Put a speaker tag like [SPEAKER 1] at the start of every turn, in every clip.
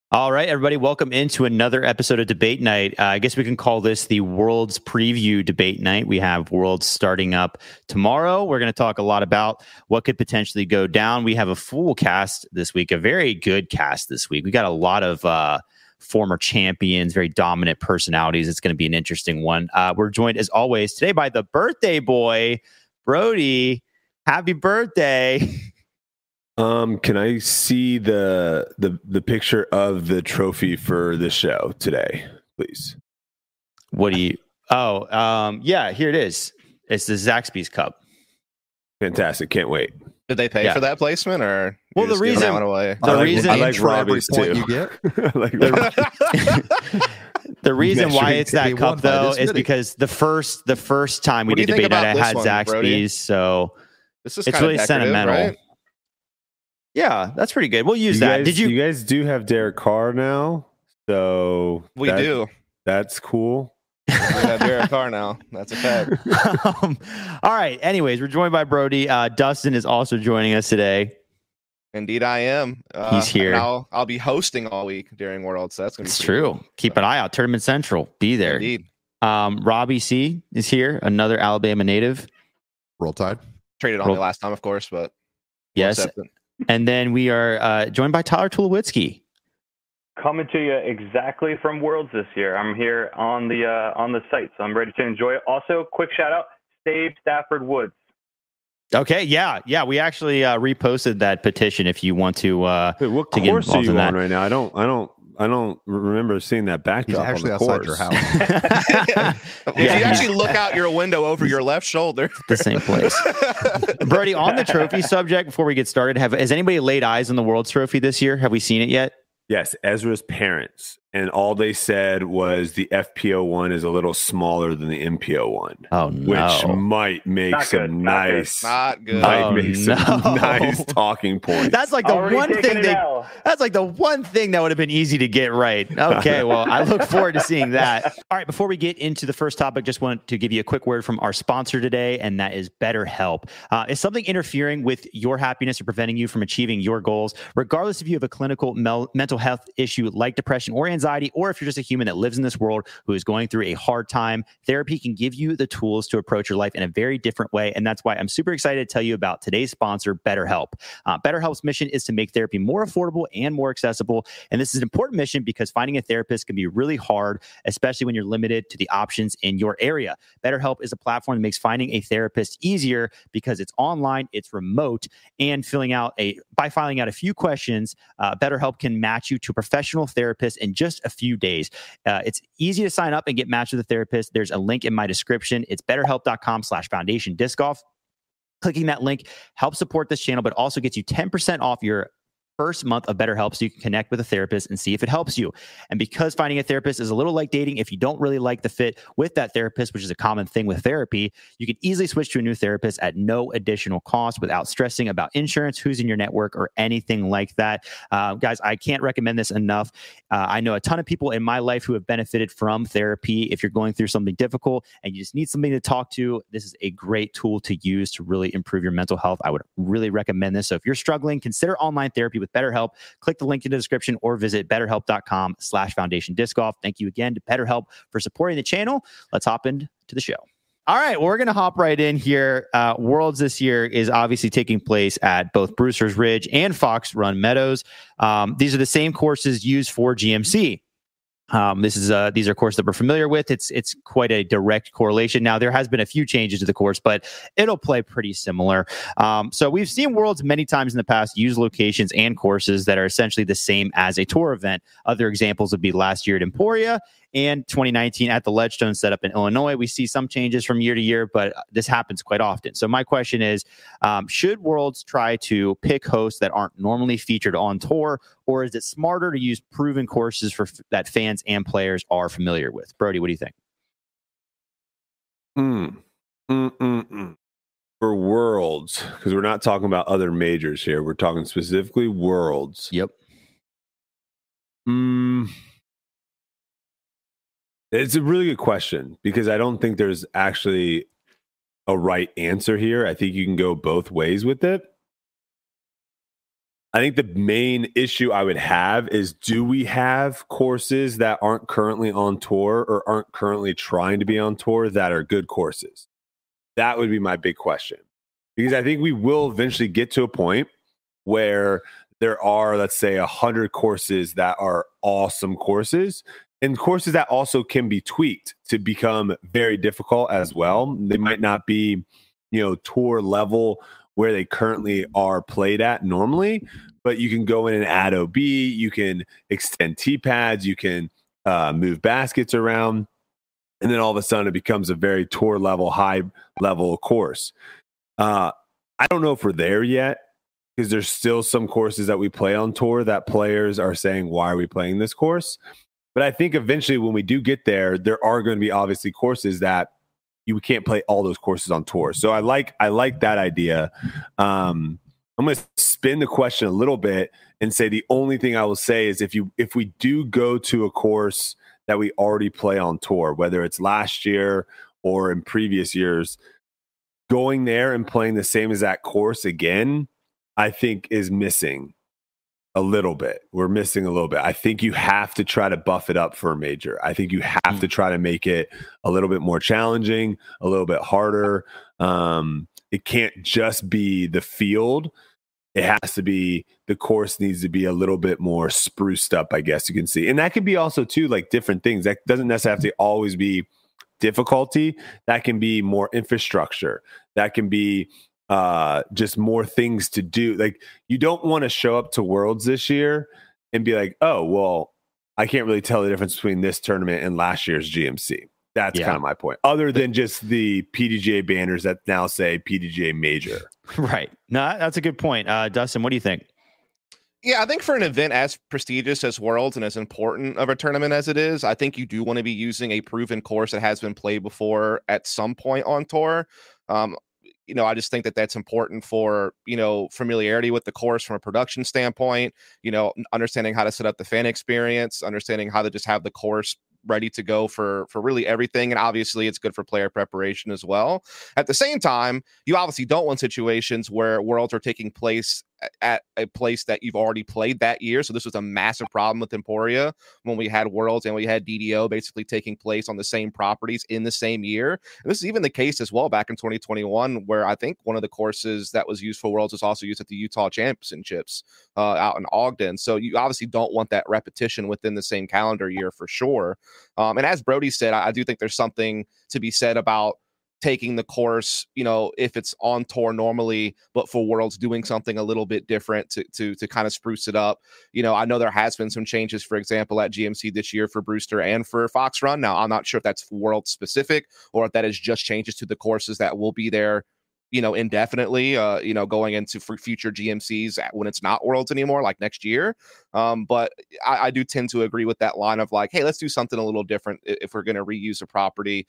[SPEAKER 1] All right, everybody, welcome into another episode of Debate Night. I guess we can call this the Worlds Preview Debate Night. We have Worlds starting up tomorrow. We're going to talk a lot about what could potentially go down. We have a full cast this week, a very good cast this week. We got a lot of former champions, very dominant personalities. It's going to be an interesting one. We're joined, as always, today by the birthday boy, Brody. Happy birthday.
[SPEAKER 2] Can I see the picture of the trophy for the show today, please?
[SPEAKER 1] What do you? Yeah, here it is. It's the Zaxby's Cup.
[SPEAKER 2] Fantastic! Can't wait.
[SPEAKER 3] Did they pay for that placement, or
[SPEAKER 1] well, the reason
[SPEAKER 3] that one away?
[SPEAKER 2] I like Robbie's too.
[SPEAKER 4] You get?
[SPEAKER 1] The reason why it's that cup though is because the first time we did Debate Night, I had Zaxby's, Brody? So
[SPEAKER 3] this is
[SPEAKER 1] it's really sentimental.
[SPEAKER 3] Right?
[SPEAKER 1] Yeah, that's pretty good. We'll use that.
[SPEAKER 2] Did you guys do have Derek Carr now? So
[SPEAKER 3] we do.
[SPEAKER 2] That's cool.
[SPEAKER 3] We have Derek Carr now. That's a fact.
[SPEAKER 1] All right. Anyways, we're joined by Brody. Dustin is also joining us today.
[SPEAKER 3] Indeed, I am.
[SPEAKER 1] He's here.
[SPEAKER 3] I'll be hosting all week during Worlds. So that's going to be
[SPEAKER 1] true.
[SPEAKER 3] Cool.
[SPEAKER 1] Keep an eye out. Tournament Central. Be there.
[SPEAKER 3] Indeed.
[SPEAKER 1] Robbie C is here. Another Alabama native.
[SPEAKER 4] Roll Tide.
[SPEAKER 3] Traded on me last time, of course, but
[SPEAKER 1] yes. And then we are joined by Tyler Tulowitzki.
[SPEAKER 5] Coming to you exactly from Worlds this year. I'm here on the site, so I'm ready to enjoy it. Also, quick shout out, save Stafford Woods.
[SPEAKER 1] Okay, yeah. We actually reposted that petition if you want to.
[SPEAKER 2] What course are you on right now? I don't remember seeing that backdrop.
[SPEAKER 4] He's actually
[SPEAKER 2] on the
[SPEAKER 4] outside
[SPEAKER 2] course.
[SPEAKER 4] your house.
[SPEAKER 3] If you actually look out your window over your left shoulder,
[SPEAKER 1] the same place. Brody, on the trophy subject, before we get started, has anybody laid eyes on the World's Trophy this year? Have we seen it yet?
[SPEAKER 2] Yes, Ezra's parents. And all they said was the FPO one is a little smaller than the MPO one.
[SPEAKER 1] Oh, no.
[SPEAKER 2] Which might make
[SPEAKER 5] Not
[SPEAKER 2] some
[SPEAKER 5] good.
[SPEAKER 2] nice,
[SPEAKER 3] not good.
[SPEAKER 2] Might make some nice talking points.
[SPEAKER 1] That's like the one thing that's like the one thing that would have been easy to get right. Okay, well, I look forward to seeing that. All right, before we get into the first topic, just want to give you a quick word from our sponsor today, and that is BetterHelp. Is something interfering with your happiness or preventing you from achieving your goals, regardless if you have a clinical mental health issue like depression or anxiety, or if you're just a human that lives in this world who is going through a hard time, therapy can give you the tools to approach your life in a very different way. And that's why I'm super excited to tell you about today's sponsor, BetterHelp. BetterHelp's mission is to make therapy more affordable and more accessible. And this is an important mission because finding a therapist can be really hard, especially when you're limited to the options in your area. BetterHelp is a platform that makes finding a therapist easier because it's online, it's remote, and by filling out a few questions, BetterHelp can match you to a professional therapist in just a few days. It's easy to sign up and get matched with a therapist. There's a link in my description. It's betterhelp.com/foundation disc golf. Clicking that link helps support this channel, but also gets you 10% off your first month of BetterHelp so you can connect with a therapist and see if it helps you. And because finding a therapist is a little like dating, if you don't really like the fit with that therapist, which is a common thing with therapy, you can easily switch to a new therapist at no additional cost without stressing about insurance, who's in your network, or anything like that. Guys, I can't recommend this enough. I know a ton of people in my life who have benefited from therapy. If you're going through something difficult and you just need something to talk to, this is a great tool to use to really improve your mental health. I would really recommend this. So if you're struggling, consider online therapy with BetterHelp. Click the link in the description or visit betterhelp.com/foundation disc golf. Thank you again to BetterHelp for supporting the channel. Let's hop into the show. All right, well, we're going to hop right in here. Worlds this year is obviously taking place at both Brewster's Ridge and Fox Run Meadows. These are the same courses used for GMC. These are courses that we're familiar with. It's quite a direct correlation. Now, there has been a few changes to the course, but it'll play pretty similar. So we've seen Worlds many times in the past use locations and courses that are essentially the same as a tour event. Other examples would be last year at Emporia and 2019 at the Ledgestone setup in Illinois. We see some changes from year to year, but this happens quite often. So my question is, should Worlds try to pick hosts that aren't normally featured on tour, or is it smarter to use proven courses that fans and players are familiar with? Brody, what do you think?
[SPEAKER 2] For Worlds, because we're not talking about other majors here. We're talking specifically Worlds.
[SPEAKER 1] Yep.
[SPEAKER 2] It's a really good question because I don't think there's actually a right answer here. I think you can go both ways with it. I think the main issue I would have is, do we have courses that aren't currently on tour or aren't currently trying to be on tour that are good courses? That would be my big question. Because I think we will eventually get to a point where there are, let's say, 100 courses that are awesome courses, and courses that also can be tweaked to become very difficult as well. They might not be, tour level where they currently are played at normally, but you can go in and add OB, you can extend tee pads, you can move baskets around, and then all of a sudden it becomes a very tour level, high level course. I don't know if we're there yet, because there's still some courses that we play on tour that players are saying, why are we playing this course? But I think eventually when we do get there, there are going to be obviously courses that you can't play all those courses on tour. So I like that idea. I'm going to spin the question a little bit and say the only thing I will say is if we do go to a course that we already play on tour, whether it's last year or in previous years, going there and playing the same as that course again, I think is missing a little bit. We're missing a little bit. I think you have to try to buff it up for a major. I think you have to try to make it a little bit more challenging, a little bit harder. It can't just be the field. It has to be, the course needs to be a little bit more spruced up, I guess you can see. And that could be also too, like, different things. That doesn't necessarily have to always be difficulty. That can be more infrastructure. That can be just more things to do. Like, you don't want to show up to Worlds this year and be like, oh, well, I can't really tell the difference between this tournament and last year's GMC. That's kind of my point. Other than just the PDGA banners that now say PDGA Major.
[SPEAKER 1] Right. No, that's a good point. Dustin, what do you think?
[SPEAKER 3] Yeah, I think for an event as prestigious as Worlds and as important of a tournament as it is, I think you do want to be using a proven course that has been played before at some point on tour. I just think that that's important for, familiarity with the course from a production standpoint, understanding how to set up the fan experience, understanding how to just have the course ready to go for really everything. And obviously it's good for player preparation as well. At the same time, you obviously don't want situations where Worlds are taking place at a place that you've already played that year. So this was a massive problem with Emporia when we had Worlds and we had DDO basically taking place on the same properties in the same year. And this is even the case as well back in 2021, where I think one of the courses that was used for Worlds was also used at the Utah Championships out in Ogden. So you obviously don't want that repetition within the same calendar year for sure. And as Brody said, I do think there's something to be said about taking the course, if it's on tour normally, but for Worlds doing something a little bit different to kind of spruce it up. I know there has been some changes, for example, at GMC this year for Brewster and for Fox Run. Now, I'm not sure if that's World specific or if that is just changes to the courses that will be there, indefinitely, going into for future GMCs when it's not Worlds anymore, like next year. But I do tend to agree with that line of like, hey, let's do something a little different if we're going to reuse a property.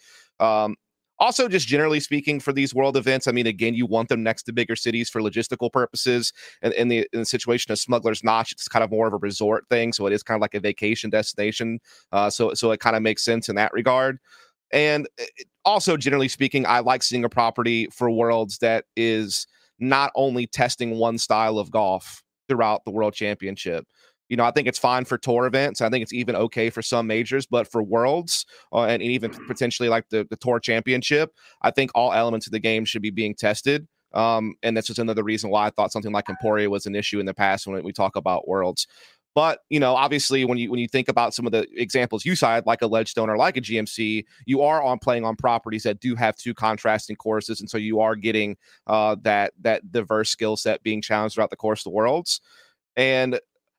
[SPEAKER 3] Also, just generally speaking, for these World events, I mean, again, you want them next to bigger cities for logistical purposes. And in the situation of Smuggler's Notch, it's kind of more of a resort thing. So it is kind of like a vacation destination. So it kind of makes sense in that regard. And also, generally speaking, I like seeing a property for Worlds that is not only testing one style of golf throughout the World Championship. I think it's fine for tour events. I think it's even okay for some majors, but for Worlds and even potentially like the Tour Championship, I think all elements of the game should be being tested. And that's just another reason why I thought something like Emporia was an issue in the past when we talk about Worlds. But, obviously when you think about some of the examples you cited, like a Ledgestone or like a GMC, you are playing on properties that do have two contrasting courses. And so you are getting that diverse skill set being challenged throughout the course of the Worlds. And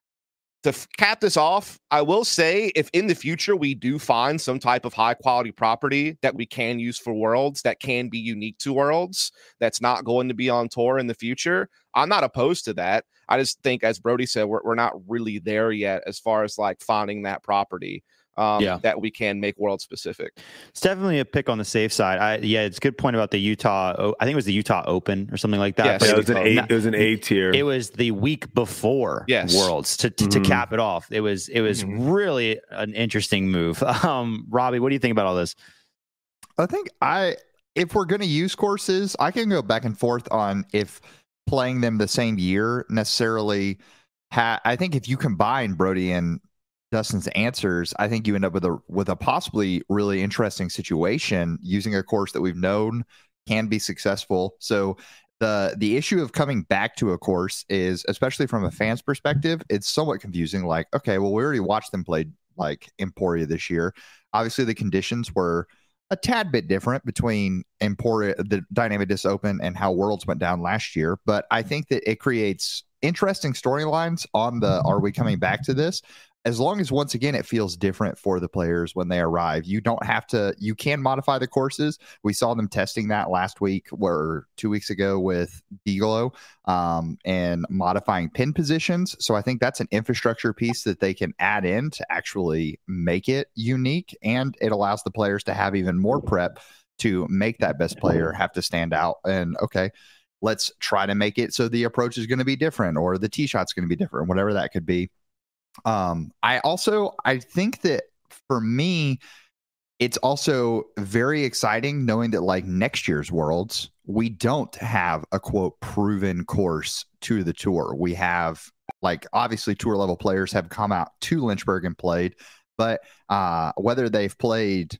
[SPEAKER 3] to cap this off, I will say if in the future we do find some type of high quality property that we can use for Worlds that can be unique to Worlds, that's not going to be on tour in the future, I'm not opposed to that. I just think, as Brody said, we're not really there yet as far as like finding that property that we can make World specific.
[SPEAKER 1] It's definitely a pick on the safe side. It's a good point about the Utah. I think it was the Utah Open or something like that.
[SPEAKER 3] Yes.
[SPEAKER 1] But
[SPEAKER 2] It was an A tier.
[SPEAKER 1] It was the week before Worlds to cap it off. It was really an interesting move. Robbie, what do you think about all this?
[SPEAKER 6] I think if we're going to use courses, I can go back and forth on if playing them the same year necessarily. I think if you combine Brody and Dustin's answers, I think you end up with a possibly really interesting situation using a course that we've known can be successful. So the issue of coming back to a course is, especially from a fan's perspective, it's somewhat confusing. Like, okay, well, we already watched them play like Emporia this year. Obviously, the conditions were a tad bit different between Emporia, the Dynamic Disc Open, and how Worlds went down last year. But I think that it creates interesting storylines on the are we coming back to this, as long as, once again, it feels different for the players when they arrive. You don't have to, you can modify the courses. We saw them testing that last week or 2 weeks ago with Deaglo, and modifying pin positions. So I think that's an infrastructure piece that they can add in to actually make it unique. And it allows the players to have even more prep to make that best player have to stand out. And okay, let's try to make it so the approach is going to be different, or the tee shot's going to be different, whatever that could be. I think that for me, it's also very exciting knowing that like next year's Worlds, we don't have a quote proven course to the tour. We have, like, obviously tour level players have come out to Lynchburg and played, but whether they've played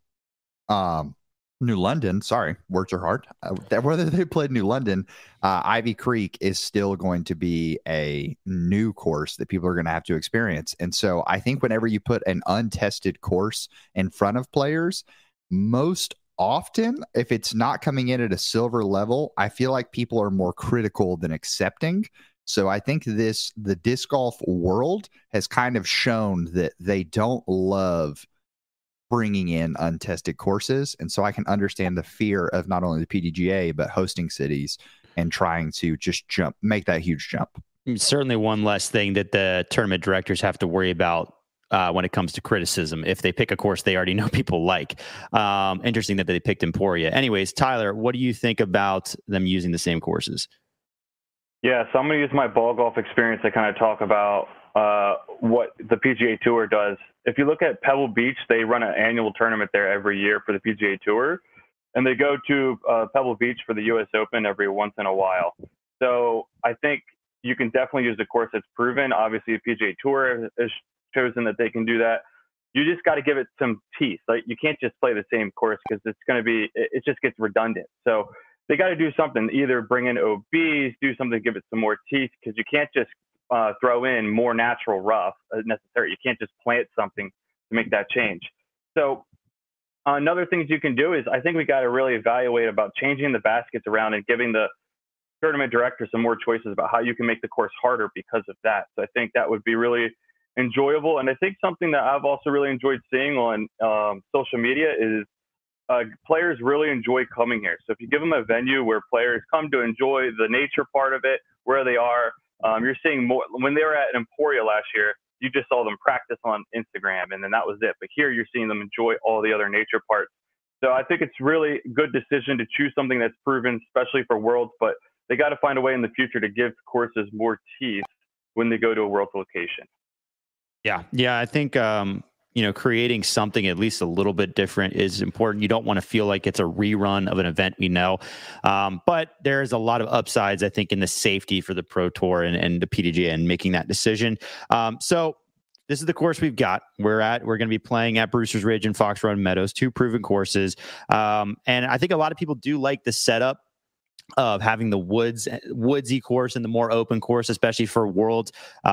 [SPEAKER 6] New London, sorry, words are hard. Whether they played New London, Ivy Creek is still going to be a new course that people are going to have to experience. And so I think whenever you put an untested course in front of players, most often, if it's not coming in at a silver level, I feel like people are more critical than accepting. So I think the disc golf world has kind of shown that they don't love bringing in untested courses. And so I can understand the fear of not only the PDGA, but hosting cities and trying to just make that huge jump.
[SPEAKER 1] Certainly one less thing that the tournament directors have to worry about when it comes to criticism. If they pick a course they already know people like. Interesting that they picked Emporia. Anyways, Tyler, what do you think about them using the same courses?
[SPEAKER 5] Yeah, so I'm going to use my ball golf experience to kind of talk about what the PGA Tour does. If you look at Pebble Beach, they run an annual tournament there every year for the PGA Tour, and they go to Pebble Beach for the U.S. Open every once in a while. So I think you can definitely use a course that's proven. Obviously, the PGA Tour has chosen that they can do that. You just got to give it some teeth. Like, you can't just play the same course because it's going to be, it just gets redundant. So they got to do something, either bring in OBs, do something, give it some more teeth, because you can't just throw in more natural rough necessary. You can't just plant something to make that change. So another thing you can do is, I think we got to really evaluate about changing the baskets around and giving the tournament director some more choices about how you can make the course harder because of that. So I think that would be really enjoyable. And I think something that I've also really enjoyed seeing on social media is players really enjoy coming here. So if you give them a venue where players come to enjoy the nature part of it, where they are, you're seeing more. When they were at Emporia last year, you just saw them practice on Instagram, and then that was it. But here you're seeing them enjoy all the other nature parts. So I think it's really a good decision to choose something that's proven, especially for Worlds, but they got to find a way in the future to give courses more teeth when they go to a Worlds location.
[SPEAKER 1] Yeah. I think, creating something at least a little bit different is important. You don't want to feel like it's a rerun of an event we know. But there's a lot of upsides, I think, in the safety for the Pro Tour and the PDGA and making that decision. So this is the course we've got. We're going to be playing at Brewster's Ridge and Fox Run Meadows, two proven courses. And I think a lot of people do like the setup of having the woodsy course and the more open course, especially for Worlds.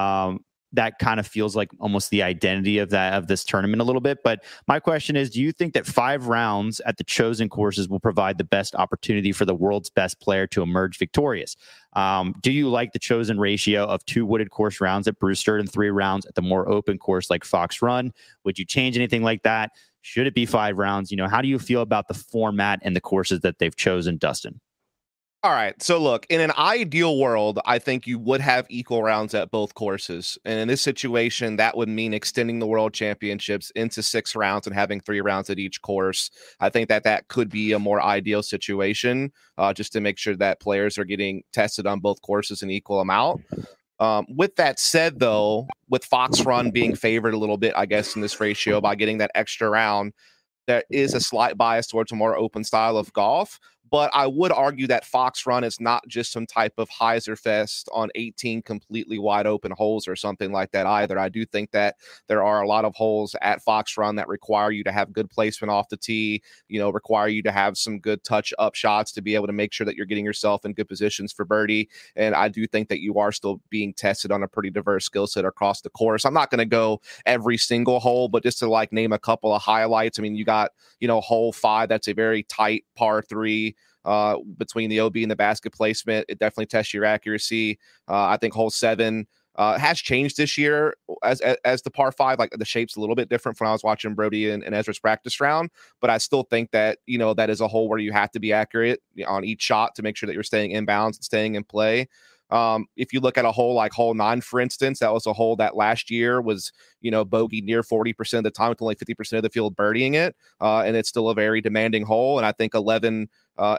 [SPEAKER 1] That kind of feels like almost the identity of this tournament a little bit. But my question is, do you think that 5 rounds at the chosen courses will provide the best opportunity for the world's best player to emerge victorious? Do you like the chosen ratio of 2 wooded course rounds at Brewster and 3 rounds at the more open course like Fox Run? Would you change anything like that? Should it be 5 rounds? How do you feel about the format and the courses that they've chosen, Dustin?
[SPEAKER 3] All right. So look, in an ideal world, I think you would have equal rounds at both courses. And in this situation, that would mean extending the World Championships into 6 rounds and having 3 rounds at each course. I think that could be a more ideal situation, just to make sure that players are getting tested on both courses in equal amount. With that said, though, with Fox Run being favored a little bit, I guess, in this ratio by getting that extra round, there is a slight bias towards a more open style of golf. But I would argue that Fox Run is not just some type of hyzer fest on 18 completely wide open holes or something like that either. I do think that there are a lot of holes at Fox Run that require you to have good placement off the tee, require you to have some good touch up shots to be able to make sure that you're getting yourself in good positions for birdie. And I do think that you are still being tested on a pretty diverse skill set across the course. I'm not going to go every single hole, but just to name a couple of highlights. I mean, you got, hole 5, that's a very tight par 3. Between the OB and the basket placement, it definitely tests your accuracy. I think hole 7 has changed this year as the par 5. The shape's a little bit different from when I was watching Brody and Ezra's practice round, but I still think that that is a hole where you have to be accurate on each shot to make sure that you're staying in bounds and staying in play. If you look at a hole like hole 9, for instance, that was a hole that last year was, bogey near 40% of the time with only 50% of the field birdieing it. And it's still a very demanding hole. And I think 11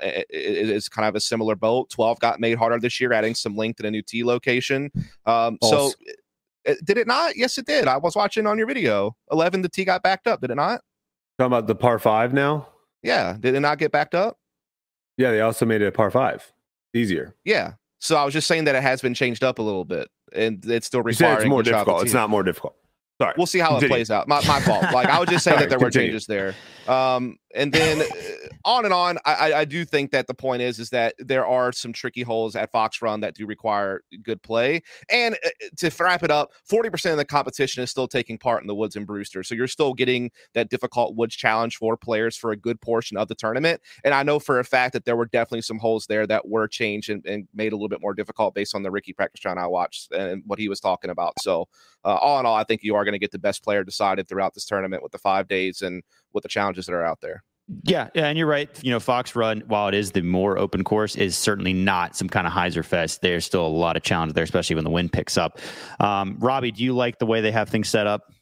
[SPEAKER 3] is kind of a similar boat. 12 got made harder this year, adding some length and a new tee location. So did it not? Yes, it did. I was watching on your video. 11, the tee got backed up. Did it not?
[SPEAKER 2] Talking about the par 5 now?
[SPEAKER 3] Yeah. Did it not get backed up?
[SPEAKER 2] Yeah, they also made it a par 5. Easier.
[SPEAKER 3] Yeah. So I was just saying that it has been changed up a little bit, and it's still
[SPEAKER 2] You said
[SPEAKER 3] requiring.
[SPEAKER 2] it's more difficult. It's not more difficult. Sorry.
[SPEAKER 3] We'll see how it plays out. My fault. I would just say that there were changes there. And then on and on, I do think that the point is that there are some tricky holes at Fox Run that do require good play. And to wrap it up, 40% of the competition is still taking part in the Woods and Brewster. So you're still getting that difficult Woods challenge for players for a good portion of the tournament. And I know for a fact that there were definitely some holes there that were changed and made a little bit more difficult based on the Ricky practice round I watched and what he was talking about. So all in all, I think you are going to get the best player decided throughout this tournament with the 5 days and with the challenges that are out there.
[SPEAKER 1] Yeah, and you're right. Fox Run, while it is the more open course, is certainly not some kind of hyzer fest. There's still a lot of challenge there, especially when the wind picks up. Robbie, do you like the way they have things set up?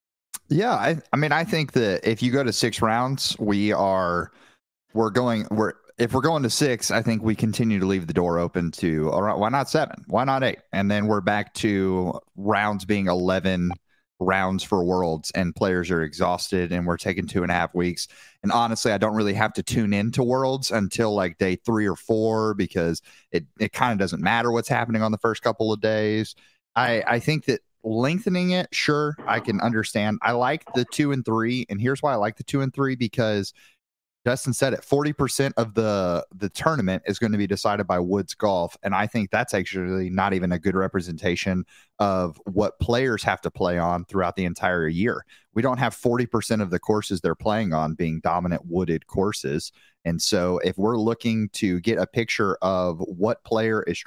[SPEAKER 6] Yeah, I mean, I think that if you go to 6 rounds, if we're going to 6, I think we continue to leave the door open to, all right, why not 7? Why not 8? And then we're back to rounds being 11 rounds for Worlds, and players are exhausted, and we're taking 2.5 weeks. And honestly, I don't really have to tune into Worlds until day 3 or 4, because it kind of doesn't matter what's happening on the first couple of days. I think that lengthening it, sure, I can understand. I like the 2 and 3, and here's why I like the 2 and 3, because Dustin said it, 40% of the tournament is going to be decided by Woods Golf. And I think that's actually not even a good representation of what players have to play on throughout the entire year. We don't have 40% of the courses they're playing on being dominant wooded courses. And so if we're looking to get a picture of what player is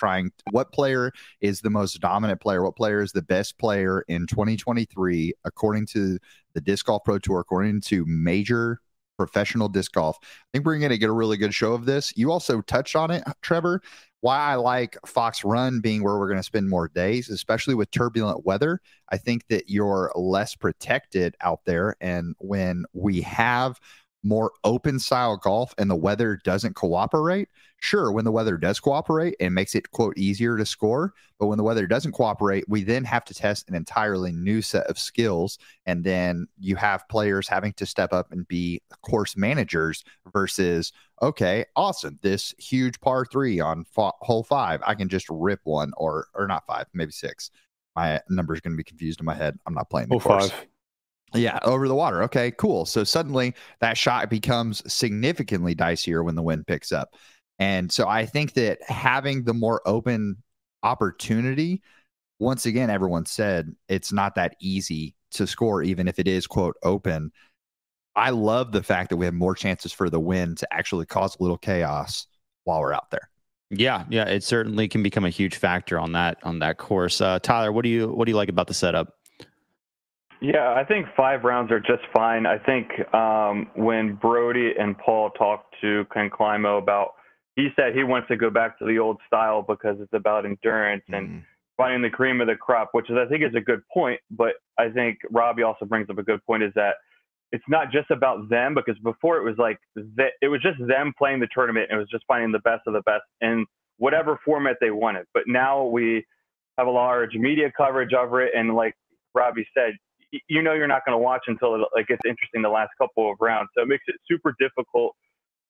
[SPEAKER 6] the most dominant player, what player is the best player in 2023, according to the Disc Golf Pro Tour, according to major professional disc golf, I think we're going to get a really good show of this. You also touched on it, Trevor, why I like Fox Run being where we're going to spend more days, especially with turbulent weather. I think that you're less protected out there. And when we have more open style golf and the weather doesn't cooperate, sure, when the weather does cooperate, it makes it, quote, easier to score. But when the weather doesn't cooperate, we then have to test an entirely new set of skills. And then you have players having to step up and be course managers versus, okay, awesome, this huge par 3 on hole 5, I can just rip one, or not 5, maybe 6. My number is going to be confused in my head. I'm not playing the course.
[SPEAKER 2] 5.
[SPEAKER 6] Yeah, over the water. Okay, cool. So suddenly that shot becomes significantly dicier when the wind picks up. And so I think that having the more open opportunity, once again, everyone said it's not that easy to score, even if it is, quote, open. I love the fact that we have more chances for the wind to actually cause a little chaos while we're out there.
[SPEAKER 1] Yeah, it certainly can become a huge factor on that course. Tyler, what do you like about the setup?
[SPEAKER 5] Yeah, I think 5 rounds are just fine. I think when Brody and Paul talked to Ken Climo about, he said he wants to go back to the old style because it's about endurance and finding the cream of the crop, which I think is a good point. But I think Robbie also brings up a good point, is that it's not just about them, because before it was it was just them playing the tournament. And it was just finding the best of the best in whatever format they wanted. But now we have a large media coverage of it. And like Robbie said, you're not going to watch until it gets interesting the last couple of rounds. So it makes it super difficult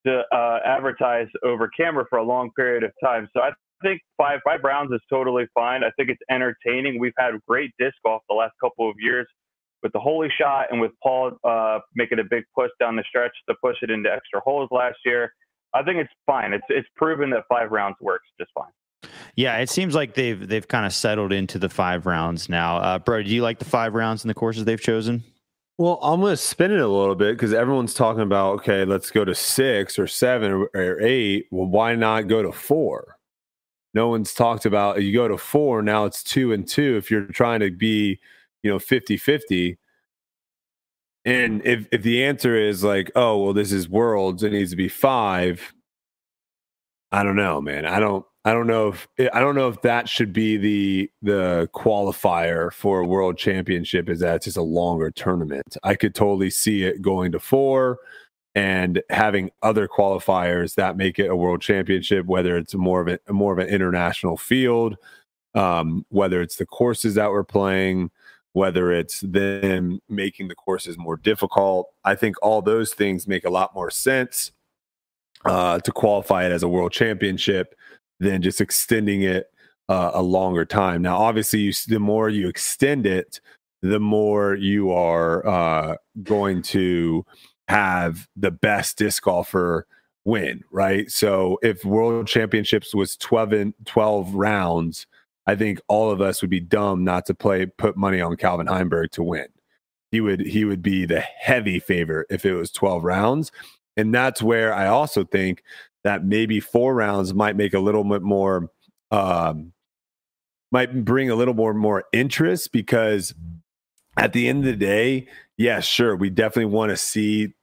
[SPEAKER 5] advertised over camera for a long period of time. So I think five rounds is totally fine. I think it's entertaining. We've had great disc golf the last couple of years with the Holy Shot and with Paul making a big push down the stretch to push it into extra holes last year. I think it's fine. It's proven that 5 rounds works just fine.
[SPEAKER 1] Yeah, it seems like they've kind of settled into the 5 rounds now. Bro, do you like the 5 rounds in the courses they've chosen?
[SPEAKER 2] Well, I'm going to spin it a little bit because everyone's talking about, okay, let's go to 6 or 7 or 8. Well, why not go to 4? No one's talked about you go to 4. Now it's 2 and 2. If you're trying to be, 50-50. And if the answer is like, oh, well, this is Worlds, it needs to be 5. I don't know, man. I don't know if that should be the qualifier for a world championship, is that it's just a longer tournament. I could totally see it going to 4 and having other qualifiers that make it a world championship, whether it's more of an international field, whether it's the courses that we're playing, whether it's them making the courses more difficult. I think all those things make a lot more sense to qualify it as a world championship than just extending it a longer time. Now, obviously, the more you extend it, the more you are going to have the best disc golfer win, right? So if World Championships was 12 rounds, I think all of us would be dumb not to put money on Calvin Heimburg to win. He would be the heavy favorite if it was 12 rounds. And that's where I also think that maybe 4 rounds might make a little bit more, might bring a little more interest, because at the end of the day, yeah, sure, we definitely want to see,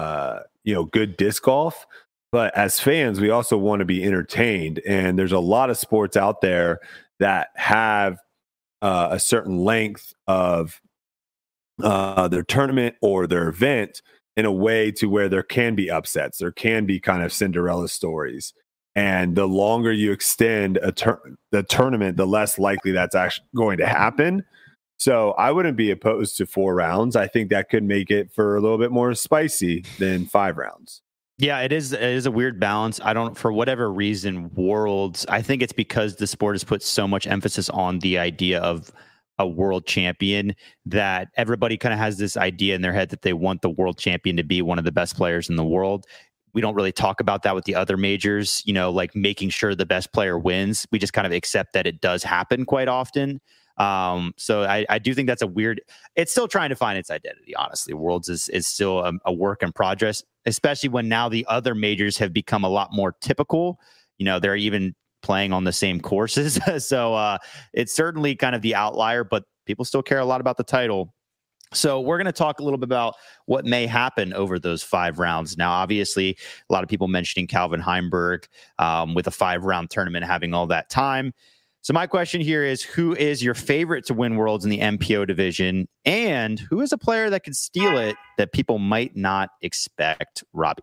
[SPEAKER 2] good disc golf. But as fans, we also want to be entertained. And there's a lot of sports out there that have a certain length of their tournament or their event in a way to where there can be upsets. There can be kind of Cinderella stories. And the longer you extend the tournament, the less likely that's actually going to happen. So I wouldn't be opposed to 4 rounds. I think that could make it for a little bit more spicy than 5 rounds.
[SPEAKER 1] Yeah, it is a weird balance. For whatever reason, Worlds, I think it's because the sport has put so much emphasis on the idea of a world champion that everybody kind of has this idea in their head that they want the world champion to be one of the best players in the world. We don't really talk about that with the other majors, like making sure the best player wins. We just kind of accept that it does happen quite often. So I do think that's it's still trying to find its identity. Honestly, Worlds is still a work in progress, especially when now the other majors have become a lot more typical. They're even playing on the same courses. So it's certainly kind of the outlier, but people still care a lot about the title. So we're going to talk a little bit about what may happen over those 5 rounds. Now, obviously, a lot of people mentioning Calvin Heimburg with a 5-round tournament having all that time. So my question here is, who is your favorite to win Worlds in the MPO division? And who is a player that could steal it that people might not expect? Robbie.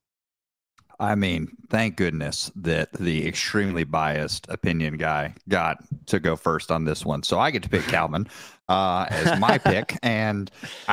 [SPEAKER 6] I mean, thank goodness that the extremely biased opinion guy got to go first on this one. So I get to pick Calvin as my pick. And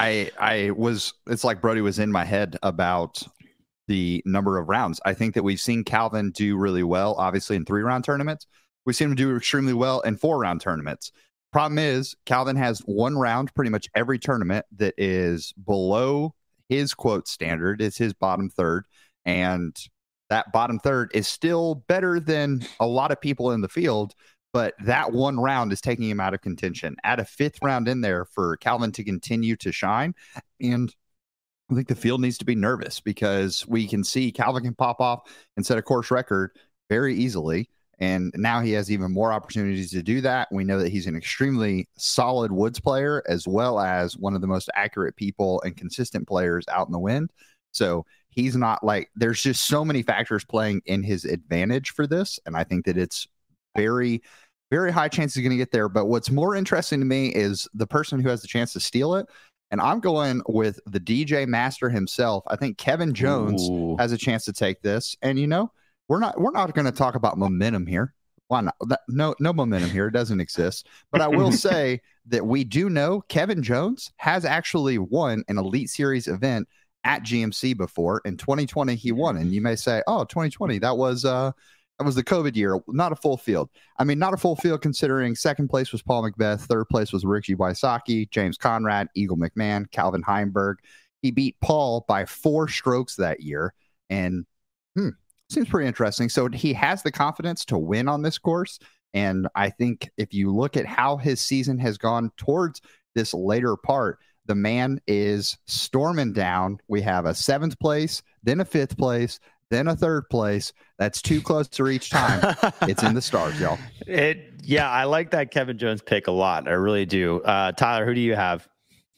[SPEAKER 6] it's like Brody was in my head about the number of rounds. I think that we've seen Calvin do really well, obviously in 3-round tournaments. We've seen him do extremely well in 4-round tournaments. Problem is, Calvin has 1 round pretty much every tournament that is below his quote standard. It's his bottom third. And that bottom third is still better than a lot of people in the field, but that 1 round is taking him out of contention. Add a 5th round in there for Calvin to continue to shine. And I think the field needs to be nervous, because we can see Calvin can pop off and set a course record very easily. And now he has even more opportunities to do that. We know that he's an extremely solid woods player, as well as one of the most accurate people and consistent players out in the wind. So he's not there's just so many factors playing in his advantage for this. And I think that it's very, very high chance he's going to get there. But what's more interesting to me is the person who has the chance to steal it. And I'm going with the DJ master himself. I think Kevin Jones has a chance to take this. And, we're not going to talk about momentum here. Why not? No momentum here. It doesn't exist. But I will say that we do know Kevin Jones has actually won an Elite Series event at GMC before. In 2020, he won. And you may say, oh, 2020, that was the COVID year, not a full field. I mean, not a full field considering second place was Paul Macbeth, third place was Ricky Wysocki, James Conrad, Eagle McMahon, Calvin Heimberg. He beat Paul by 4 strokes that year. And seems pretty interesting. So he has the confidence to win on this course. And I think if you look at how his season has gone towards this later part, the man is storming down. We have a 7th place, then a 5th place, then a 3rd place. That's 2 closer each time. It's in the stars, y'all.
[SPEAKER 1] Yeah, I like that Kevin Jones pick a lot. I really do. Tyler, who do you have?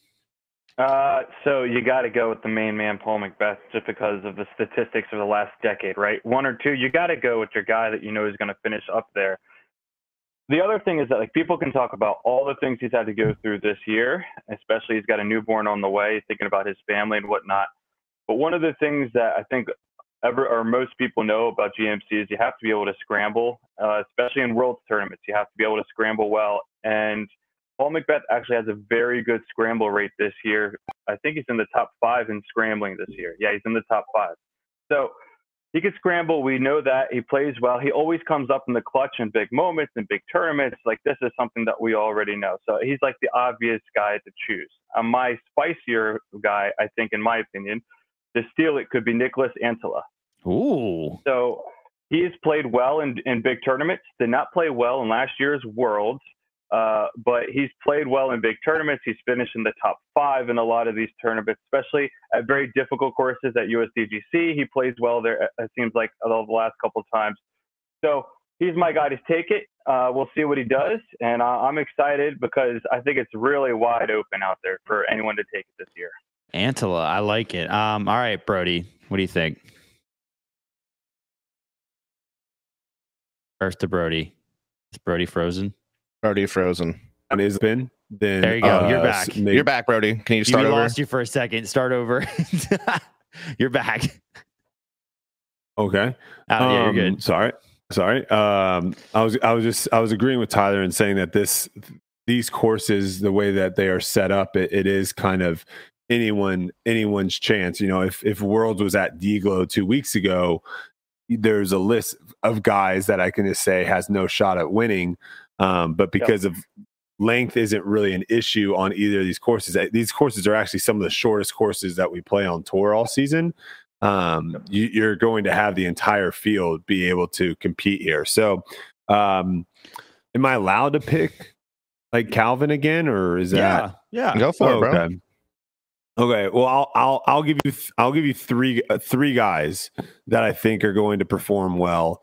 [SPEAKER 5] So you got to go with the main man, Paul Macbeth, just because of the statistics of the last decade, right? 1 or 2, you got to go with your guy that you know is going to finish up there. The other thing is that like people can talk about all the things he's had to go through this year, especially he's got a newborn on the way, thinking about his family and whatnot. But one of the things that I think most people know about GMC is you have to be able to scramble, especially in world tournaments. You have to be able to scramble well. And Paul Macbeth actually has a very good scramble rate this year. I think he's in the top 5 in scrambling this year. Yeah, he's in the top 5. So he can scramble. We know that. He plays well. He always comes up in the clutch in big moments and big tournaments. Like, this is something that we already know. So he's like the obvious guy to choose. My spicier guy, I think, in my opinion, to steal it could be Nicholas Antela.
[SPEAKER 1] Ooh.
[SPEAKER 5] So he's played well in big tournaments. Did not play well in last year's Worlds. But he's played well in big tournaments. He's finished in the top 5 in a lot of these tournaments, especially at very difficult courses at USDGC. He plays well there, it seems like, the last couple of times. So he's my guy to take it. We'll see what he does. And I'm excited because I think it's really wide open out there for anyone to take it this year.
[SPEAKER 1] Antela, I like it. All right, Brody, what do you think? First to Brody. Is Brody frozen?
[SPEAKER 3] Brody frozen.
[SPEAKER 2] On his spin, then
[SPEAKER 1] there you go. You're back.
[SPEAKER 3] You're back, Brody. Can you start over?
[SPEAKER 1] We lost you for a second. Start over. You're back.
[SPEAKER 2] Okay.
[SPEAKER 1] Yeah, you're good.
[SPEAKER 2] Sorry. I was agreeing with Tyler in saying that these courses, the way that they are set up, it is kind of anyone's chance. You know, if Worlds was at Deglo 2 weeks ago, there's a list of guys that I can just say has no shot at winning. But because of length isn't really an issue on either of these courses. These courses are actually some of the shortest courses that we play on tour all season. You're going to have the entire field be able to compete here. So, am I allowed to pick like Calvin again, or is that?
[SPEAKER 3] Yeah, go for it, bro.
[SPEAKER 2] Okay. Okay, well, I'll give you three guys that I think are going to perform well.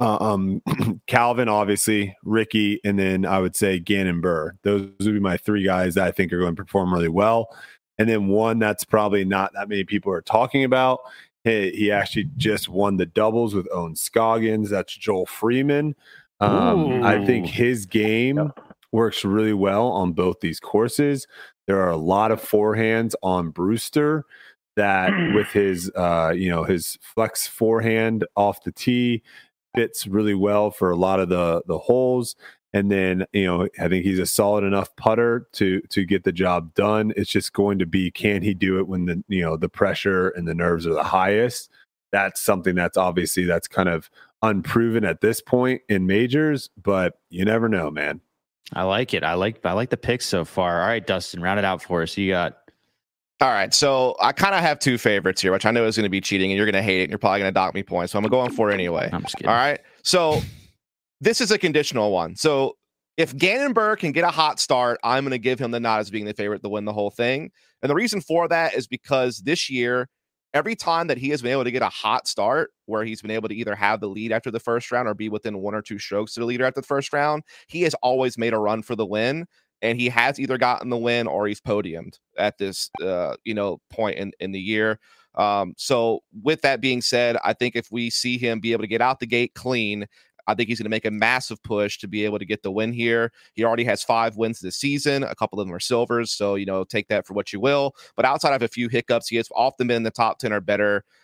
[SPEAKER 2] Calvin, obviously, Ricky, and then I would say Gannon Buhr. Those would be my 3 guys that I think are going to perform really well. And then one that's probably not that many people are talking about. He actually just won the doubles with Owen Scoggins. That's Joel Freeman. I think his game works really well on both these courses. There are a lot of forehands on Brewster that with his his flex forehand off the tee fits really well for a lot of the holes. And then, I think he's a solid enough putter to get the job done. It's just going to be, can he do it when the pressure and the nerves are the highest? That's something that's kind of unproven at this point in majors, but you never know, man.
[SPEAKER 1] I like it. I like the picks so far. All right, Dustin, round it out for us. You got.
[SPEAKER 3] All right, so I kind of have 2 favorites here, which I know is going to be cheating, and you're going to hate it, and you're probably going to dock me points, so I'm going for it anyway.
[SPEAKER 1] I'm just kidding.
[SPEAKER 3] All right, so this is a conditional one. So if Gannon Buhr can get a hot start, I'm going to give him the nod as being the favorite to win the whole thing. And the reason for that is because this year, every time that he has been able to get a hot start where he's been able to either have the lead after the first round or be within 1 or 2 strokes to the leader after the first round, he has always made a run for the win. And he has either gotten the win or he's podiumed at this, point in the year. So with that being said, I think if we see him be able to get out the gate clean, I think he's going to make a massive push to be able to get the win here. He already has 5 wins this season. A couple of them are silvers. So, take that for what you will. But outside of a few hiccups, he has often been in the top 10 or better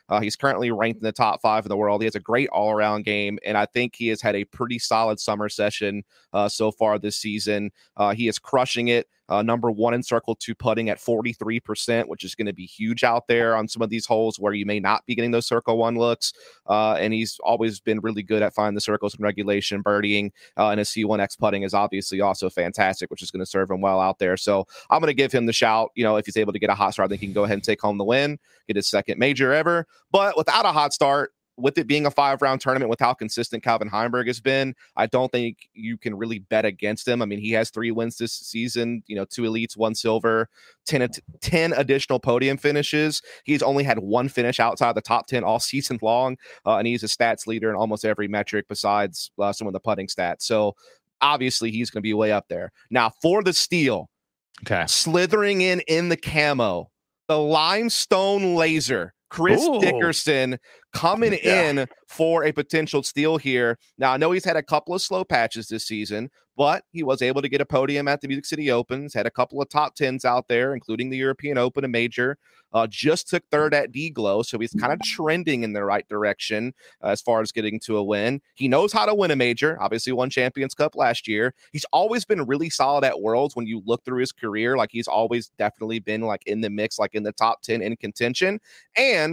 [SPEAKER 3] He's currently ranked in the top 5 in the world. He has a great all-around game, and I think he has had a pretty solid summer session so far this season. He is crushing it. Number 1 in circle 2 putting at 43%, which is going to be huge out there on some of these holes where you may not be getting those circle 1 looks. And he's always been really good at finding the circles in regulation, birdieing, and his C1X putting is obviously also fantastic, which is going to serve him well out there. So I'm going to give him the shout. If he's able to get a hot start, I think he can go ahead and take home the win, get his second major ever. But without a hot start, with it being a 5-round tournament, with how consistent Calvin Heimberg has been, I don't think you can really bet against him. I mean, he has 3 wins this season, 2 elites, 1 silver, 10 additional podium finishes. He's only had 1 finish outside the top 10 all season long, and he's a stats leader in almost every metric besides some of the putting stats. So obviously he's going to be way up there. Now for the steal, slithering in the camo, the limestone laser, Chris Dickerson coming in for a potential steal here. Now, I know he's had a couple of slow patches this season, but he was able to get a podium at the Music City Opens, had a couple of top 10s out there, including the European Open and Major. Just took 3rd at D-Glow, so he's kind of trending in the right direction as far as getting to a win. He knows how to win a major, obviously won Champions Cup last year. He's always been really solid at Worlds when you look through his career. Like, he's always definitely been like in the mix, like in the top 10 in contention. And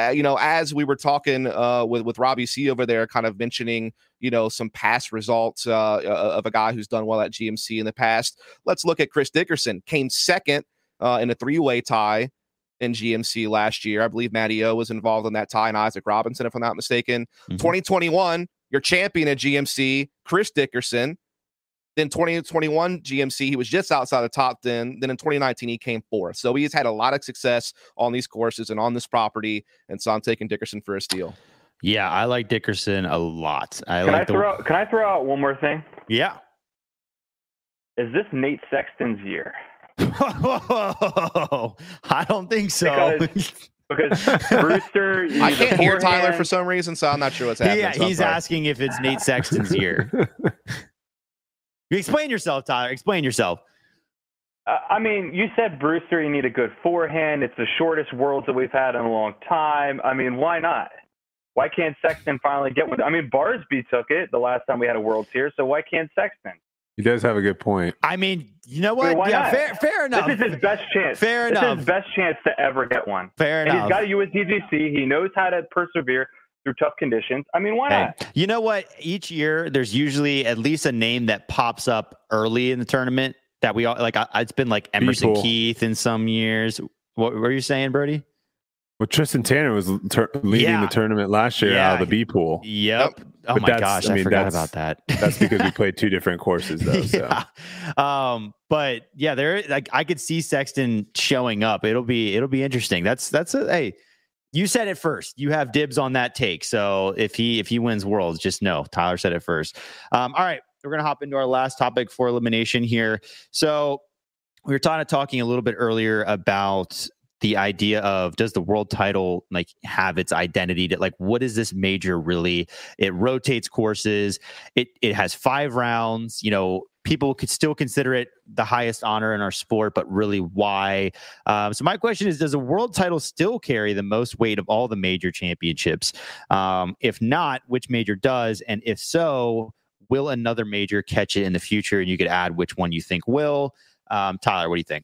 [SPEAKER 3] as we were talking with Robbie C over there, kind of mentioning, some past results of a guy who's done well at GMC in the past. Let's look at Chris Dickerson. Came second in a 3-way tie in GMC last year. I believe Matty O was involved in that tie, and Isaac Robinson, if I'm not mistaken. 2021, your champion at GMC, Chris Dickerson. Then 2021 GMC, he was just outside the top 10. Then in 2019, he came 4th. So he's had a lot of success on these courses and on this property. And so I'm taking Dickerson for a steal.
[SPEAKER 1] Yeah, I like Dickerson a lot.
[SPEAKER 5] Can I throw out one more thing?
[SPEAKER 1] Yeah.
[SPEAKER 5] Is this Nate Sexton's year?
[SPEAKER 1] I don't think so.
[SPEAKER 5] Because Brewster,
[SPEAKER 3] I can't hear Tyler for some reason, so I'm not sure what's happening.
[SPEAKER 1] Yeah, he's asking if it's Nate Sexton's year. Explain yourself, Tyler. Explain yourself.
[SPEAKER 5] I mean, you said Brewster, you need a good forehand. It's the shortest Worlds that we've had in a long time. I mean, why not? Why can't Sexton finally get one? I mean, Barsby took it the last time we had a Worlds here, so why can't Sexton?
[SPEAKER 2] He does have a good point.
[SPEAKER 1] I mean, you know what?
[SPEAKER 5] Why not?
[SPEAKER 1] Fair enough.
[SPEAKER 5] This is his best chance.
[SPEAKER 1] Fair enough.
[SPEAKER 5] This is his best chance to ever get one.
[SPEAKER 1] Fair
[SPEAKER 5] and
[SPEAKER 1] enough.
[SPEAKER 5] He's got a USDGC. He knows how to persevere through tough conditions. I mean, why not?
[SPEAKER 1] You know what? Each year, there's usually at least a name that pops up early in the tournament that we all like. It's been like Emerson Keith in some years. What were you saying, Brody?
[SPEAKER 2] Well, Tristan Tanner was leading the tournament last year out of the B pool.
[SPEAKER 1] Yep. Oh my gosh, I forgot about that.
[SPEAKER 2] That's because we played 2 different courses, though.
[SPEAKER 1] Yeah.
[SPEAKER 2] So.
[SPEAKER 1] But yeah, there. Like, I could see Sexton showing up. It'll be interesting. Hey, you said it first. You have dibs on that take. So if he wins Worlds, just know Tyler said it first. All right, we're gonna hop into our last topic for elimination here. So we were talking a little bit earlier about the idea of, does the world title like have its identity? To, like, what is this major really? It rotates courses. It has 5 rounds. People could still consider it the highest honor in our sport, but really why? So my question is, does a world title still carry the most weight of all the major championships? If not, which major does? And if so, will another major catch it in the future? And you could add which one you think will. Tyler, what do you think?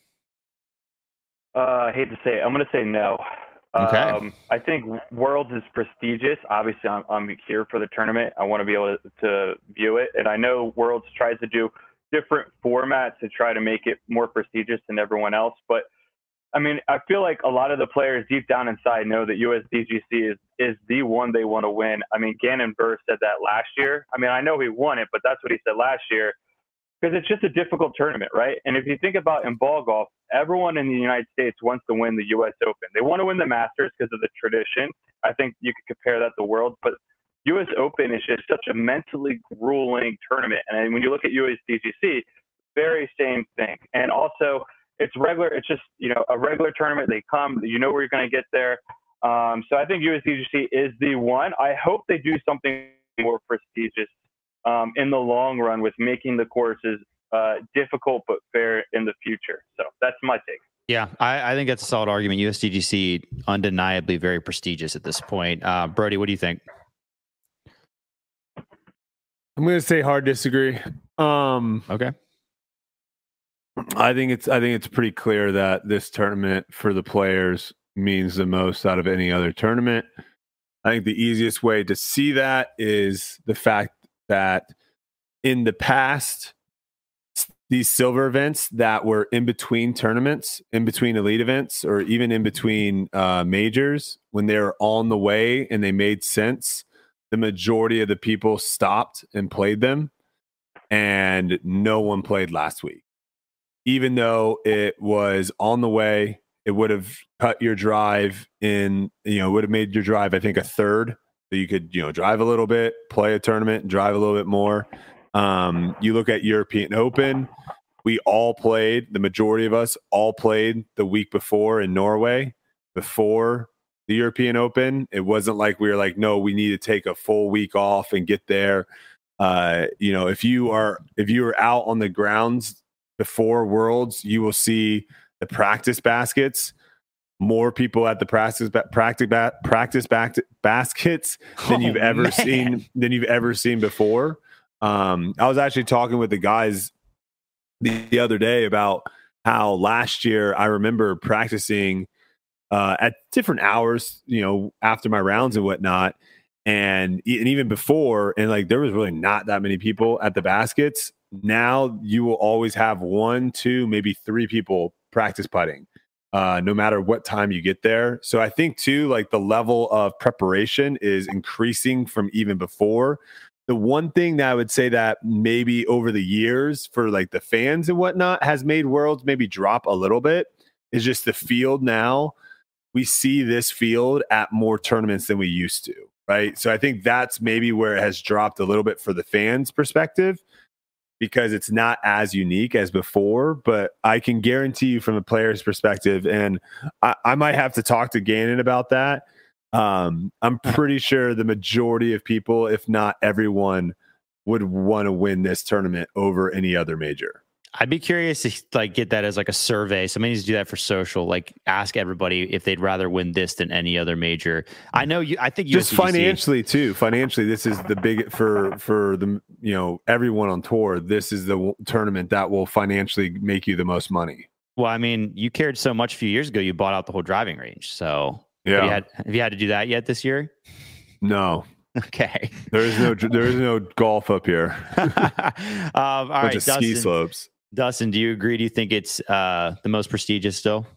[SPEAKER 5] I hate to say it. I'm going to say no.
[SPEAKER 1] Okay.
[SPEAKER 5] I think Worlds is prestigious. Obviously, I'm here for the tournament. I want to be able to view it. And I know Worlds tries to do different formats to try to make it more prestigious than everyone else. But, I mean, I feel like a lot of the players deep down inside know that USDGC is the one they want to win. I mean, Gannon Buhr said that last year. I mean, I know he won it, but that's what he said last year. Because it's just a difficult tournament, right? And if you think about in ball golf, everyone in the United States wants to win the U.S. Open. They want to win the Masters because of the tradition. I think you could compare that to Worlds, but U.S. Open is just such a mentally grueling tournament. And when you look at USDGC, very same thing. And also, it's regular. It's just, a regular tournament. They come, where you're going to get there. So I think USDGC is the one. I hope they do something more prestigious in the long run with making the courses difficult but fair in the future. So that's my take.
[SPEAKER 1] Yeah, I think that's a solid argument. USDGC undeniably very prestigious at this point. Brody, what do you think?
[SPEAKER 2] I'm going to say hard disagree.
[SPEAKER 1] Okay.
[SPEAKER 2] I think it's pretty clear that this tournament for the players means the most out of any other tournament. I think the easiest way to see that is the fact that in the past, these silver events that were in between tournaments, in between elite events, or even in between majors, when they were on the way and they made sense, the majority of the people stopped and played them, and no one played last week. Even though it was on the way, it would have cut your drive in, would have made your drive, I think, a third. So you could, drive a little bit, play a tournament, drive a little bit more. You look at European Open, we all played, the majority of us all played the week before in Norway, before the European Open. It wasn't like we were like, no, we need to take a full week off and get there. If you are out on the grounds before Worlds, you will see the practice baskets, more people at the practice baskets than you've ever seen before. I was actually talking with the guys the other day about how last year I remember practicing at different hours, after my rounds and whatnot. And even before, and like there was really not that many people at the baskets. Now you will always have 1, 2, maybe 3 people practice putting, no matter what time you get there. So I think too, like the level of preparation is increasing from even before. The one thing that I would say that maybe over the years for like the fans and whatnot has made Worlds maybe drop a little bit is just the field now. We see this field at more tournaments than we used to, right? So I think that's maybe where it has dropped a little bit for the fans' perspective, because it's not as unique as before. But I can guarantee you from a player's perspective, and I might have to talk to Gannon about that. I'm pretty sure the majority of people, if not everyone, would want to win this tournament over any other major.
[SPEAKER 1] I'd be curious to get that as like a survey. Somebody needs to do that for social. Ask everybody if they'd rather win this than any other major. I think
[SPEAKER 2] just
[SPEAKER 1] USDGC,
[SPEAKER 2] financially too. Financially, this is the big for the everyone on tour. This is the tournament that will financially make you the most money.
[SPEAKER 1] Well, I mean, you cared so much a few years ago. You bought out the whole driving range. So
[SPEAKER 2] yeah,
[SPEAKER 1] have you had to do that yet this year?
[SPEAKER 2] No.
[SPEAKER 1] Okay.
[SPEAKER 2] There is no golf up here.
[SPEAKER 1] All right,
[SPEAKER 2] Dustin, ski slopes.
[SPEAKER 1] Dustin, do you agree? Do you think it's the most prestigious still?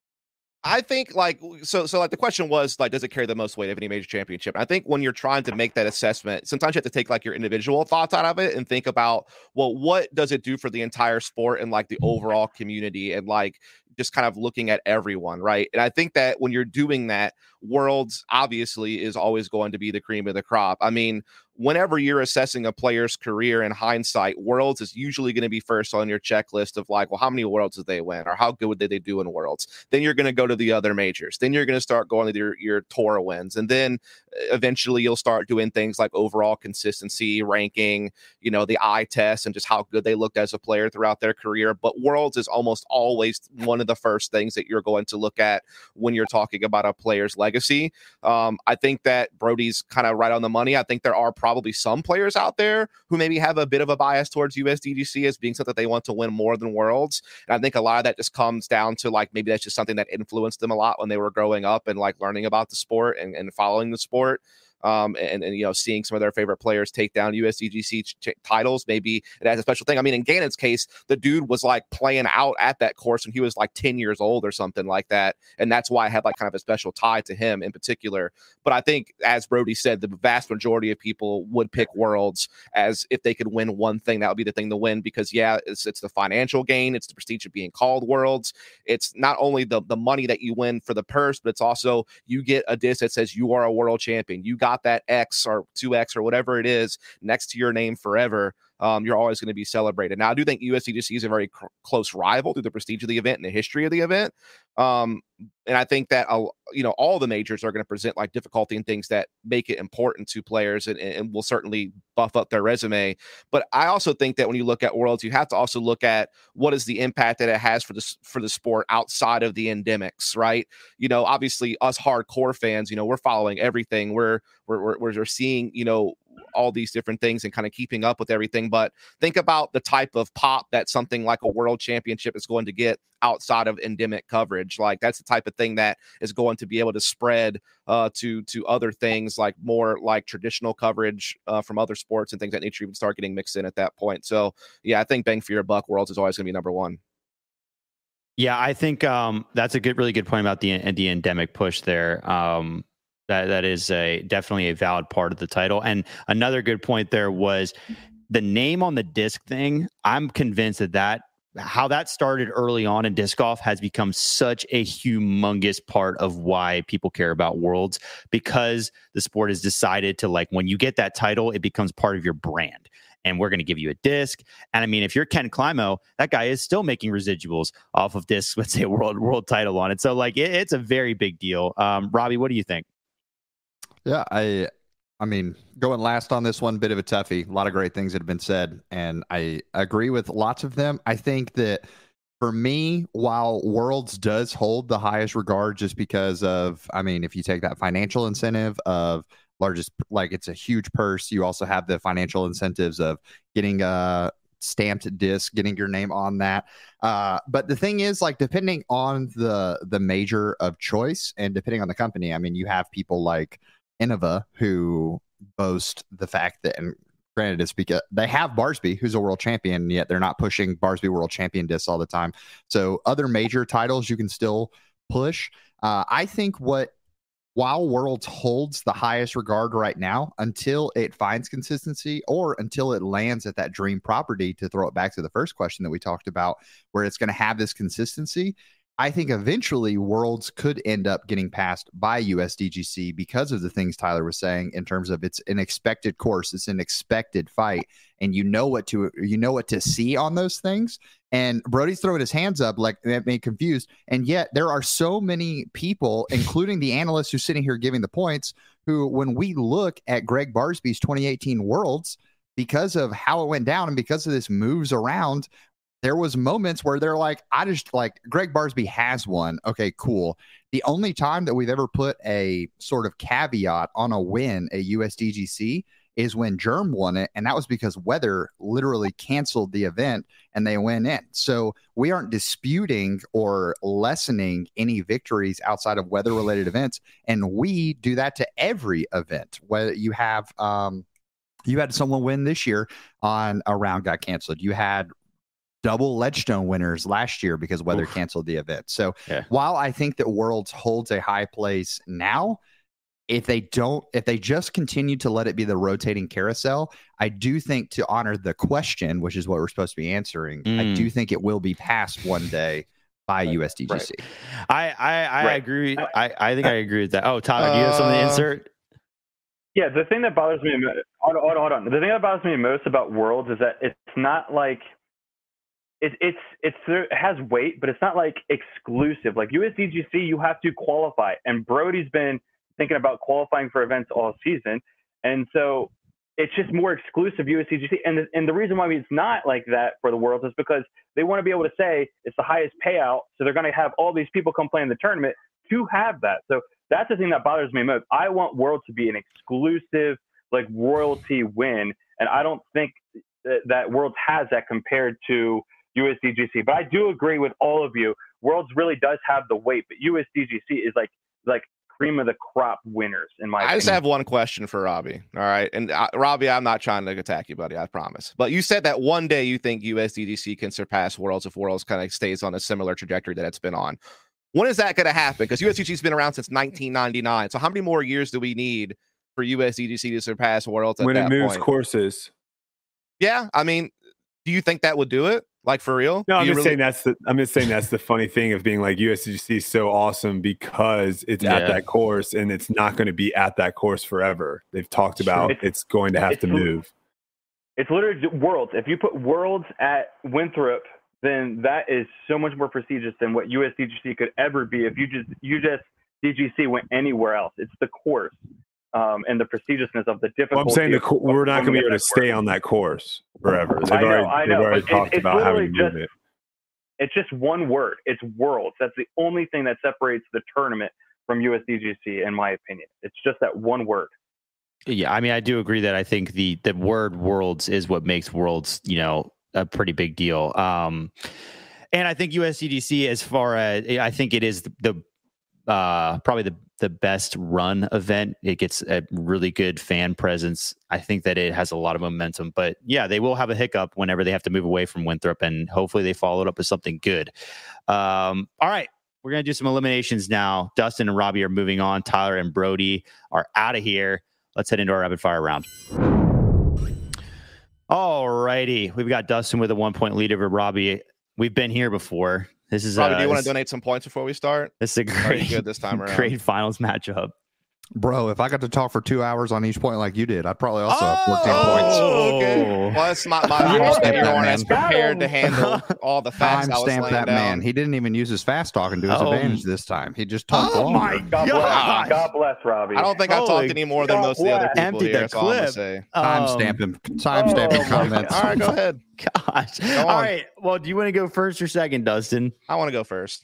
[SPEAKER 3] I think the question was does it carry the most weight of any major championship? I think when you're trying to make that assessment, sometimes you have to take your individual thoughts out of it and think about, well, what does it do for the entire sport and the overall community and just kind of looking at everyone, right? And I think that when you're doing that, Worlds obviously is always going to be the cream of the crop. I mean, whenever you're assessing a player's career in hindsight, Worlds is usually going to be first on your checklist of well, how many Worlds did they win, or how good did they do in Worlds? Then you're going to go to the other majors. Then you're going to start going to your tour wins, and then eventually you'll start doing things like overall consistency, ranking, the eye test, and just how good they looked as a player throughout their career. But Worlds is almost always one of the first things that you're going to look at when you're talking about a player's legacy. I think that Brody's kind of right on the money. I think there are probably some players out there who maybe have a bit of a bias towards USDGC as being something that they want to win more than Worlds. And I think a lot of that just comes down to maybe that's just something that influenced them a lot when they were growing up and learning about the sport and following the sport. And seeing some of their favorite players take down USDGC titles, maybe it has a special thing. I mean, in Gannon's case, the dude was playing out at that course when he was 10 years old or something like that, and that's why I had kind of a special tie to him in particular. But I think, as Brody said, the vast majority of people would pick Worlds as if they could win one thing, that would be the thing to win, because it's the financial gain, it's the prestige of being called Worlds. It's not only the money that you win for the purse, but it's also you get a disc that says you are a world champion. You got that X or 2X or whatever it is next to your name forever. you're always going to be celebrated. Now, I do think USDGC is a very close rival through the prestige of the event and the history of the event. And I think that, all the majors are going to present like difficulty and things that make it important to players and will certainly buff up their resume. But I also think that when you look at Worlds, you have to also look at what is the impact that it has for the sport outside of the endemics, right? Obviously us hardcore fans, we're following everything. We're seeing, all these different things and kind of keeping up with everything. But think about the type of pop that something like a world championship is going to get outside of endemic coverage. Like that's the type of thing that is going to be able to spread to other things, like more like traditional coverage from other sports and things that nature even start getting mixed in at that point. So yeah, I think bang for your buck, Worlds is always going to be number one.
[SPEAKER 1] Yeah, I think that's a really good point about the endemic push there. That is definitely a valid part of the title. And another good point there was the name on the disc thing. I'm convinced that how that started early on in disc golf has become such a humongous part of why people care about Worlds, because the sport has decided to, like, when you get that title, it becomes part of your brand. And we're going to give you a disc. And I mean, if you're Ken Climo, that guy is still making residuals off of discs with, say, a world title on it. So like it's a very big deal. Robbie, what do you think?
[SPEAKER 6] Yeah, I mean, going last on this one, bit of a toughie. A lot of great things that have been said, and I agree with lots of them. I think that for me, while Worlds does hold the highest regard just because of, I mean, if you take that financial incentive of largest, like it's a huge purse, you also have the financial incentives of getting a stamped disc, getting your name on that. But the thing is, like, depending on the major of choice and depending on the company, I mean, you have people like Innova who boast the fact that, and granted it's because they have Barsby, who's a world champion, yet they're not pushing Barsby world champion discs all the time. So other major titles you can still push. I think while Worlds holds the highest regard right now, until it finds consistency or until it lands at that dream property, to throw it back to the first question that we talked about, where it's going to have this consistency, I think eventually Worlds could end up getting passed by USDGC because of the things Tyler was saying in terms of it's an expected course, it's an expected fight, and you know what to see on those things. And Brody's throwing his hands up like that made confused, and yet there are so many people, including the analysts who's sitting here giving the points, who, when we look at Greg Barsby's 2018 Worlds, because of how it went down and because of this moves around, there was moments where they're like, I just like Greg Barsby has won. Okay, cool. The only time that we've ever put a sort of caveat on a win at USDGC is when Germ won it. And that was because weather literally canceled the event and they went in. So we aren't disputing or lessening any victories outside of weather related events. And we do that to every event. Whether you have, you had someone win this year on a round got canceled. You had double Ledgestone winners last year because weather canceled the event. So while I think that Worlds holds a high place now, if they just continue to let it be the rotating carousel, I do think, to honor the question, which is what we're supposed to be answering, I do think it will be passed one day by USDGC.
[SPEAKER 1] Right. I agree. I think I agree with that. Oh, Tyler, do you have something to insert?
[SPEAKER 5] Yeah, the thing that bothers me, hold on. The thing that bothers me most about Worlds is that it's not like, it has weight, but it's not like exclusive. Like USDGC, you have to qualify, and Brody's been thinking about qualifying for events all season, and so it's just more exclusive USDGC. And the reason why it's not like that for the Worlds is because they want to be able to say it's the highest payout, so they're going to have all these people come play in the tournament to have that. So that's the thing that bothers me most. I want Worlds to be an exclusive, like, royalty win, and I don't think that Worlds has that compared to USDGC. But I do agree with all of you. Worlds really does have the weight, but USDGC is like cream of the crop winners in my opinion.
[SPEAKER 3] I just have one question for Robbie. All right. And Robbie, I'm not trying to attack you, buddy. I promise. But you said that one day you think USDGC can surpass Worlds if Worlds kind of stays on a similar trajectory that it's been on. When is that going to happen? Because USDGC's been around since 1999. So how many more years do we need for USDGC to surpass Worlds at
[SPEAKER 2] when
[SPEAKER 3] that
[SPEAKER 2] it moves
[SPEAKER 3] point?
[SPEAKER 2] Courses?
[SPEAKER 3] Yeah. I mean, do you think that would do it? Like, for real?
[SPEAKER 2] No, I'm just saying that's the funny thing of being like USDGC is so awesome because it's at that course, and it's not going to be at that course forever. They've talked about it's going to have to move.
[SPEAKER 5] It's literally Worlds. If you put Worlds at Winthrop, then that is so much more prestigious than what USDGC could ever be if you just DGC went anywhere else. It's the course and the prestigiousness of the difficulty.
[SPEAKER 2] Well, I'm saying we're not going to be able to stay on that course forever. They've already talked about having to move it.
[SPEAKER 5] It's just one word. It's Worlds. That's the only thing that separates the tournament from USDGC, in my opinion. It's just that one word.
[SPEAKER 1] Yeah, I mean, I do agree that I think the word Worlds is what makes Worlds, a pretty big deal. And I think USDGC, as far as I think it is the probably the best run event. It gets a really good fan presence. I think that it has a lot of momentum, but yeah, they will have a hiccup whenever they have to move away from Winthrop, and hopefully they follow it up with something good. All right, we're going to do some eliminations now. Dustin and Robbie are moving on. Tyler and Brody are out of here. Let's head into our rapid fire round. All righty. We've got Dustin with a 1-point lead over Robbie. We've been here before. This is
[SPEAKER 3] Robbie, do you want to donate some points before we start?
[SPEAKER 1] This is a great,
[SPEAKER 3] good this time around.
[SPEAKER 1] Great finals matchup.
[SPEAKER 4] Bro, if I got to talk for 2 hours on each point like you did, I'd probably also have 14 points.
[SPEAKER 3] Okay. Well, it's not my fault that you weren't as prepared to handle all the facts I was laying
[SPEAKER 4] that
[SPEAKER 3] down.
[SPEAKER 4] Man. He didn't even use his fast talking to his advantage this time. He just talked longer.
[SPEAKER 1] My God.
[SPEAKER 5] God bless Robbie.
[SPEAKER 3] I don't think I've talked any more than most of the other people
[SPEAKER 1] Emptied
[SPEAKER 3] here.
[SPEAKER 1] the
[SPEAKER 3] That's all I'm going to
[SPEAKER 1] clip.
[SPEAKER 3] say.
[SPEAKER 4] Timestamping comments.
[SPEAKER 3] All right, go ahead.
[SPEAKER 1] Gosh. All right. Well, do you want to go first or second, Dustin?
[SPEAKER 3] I want to go first.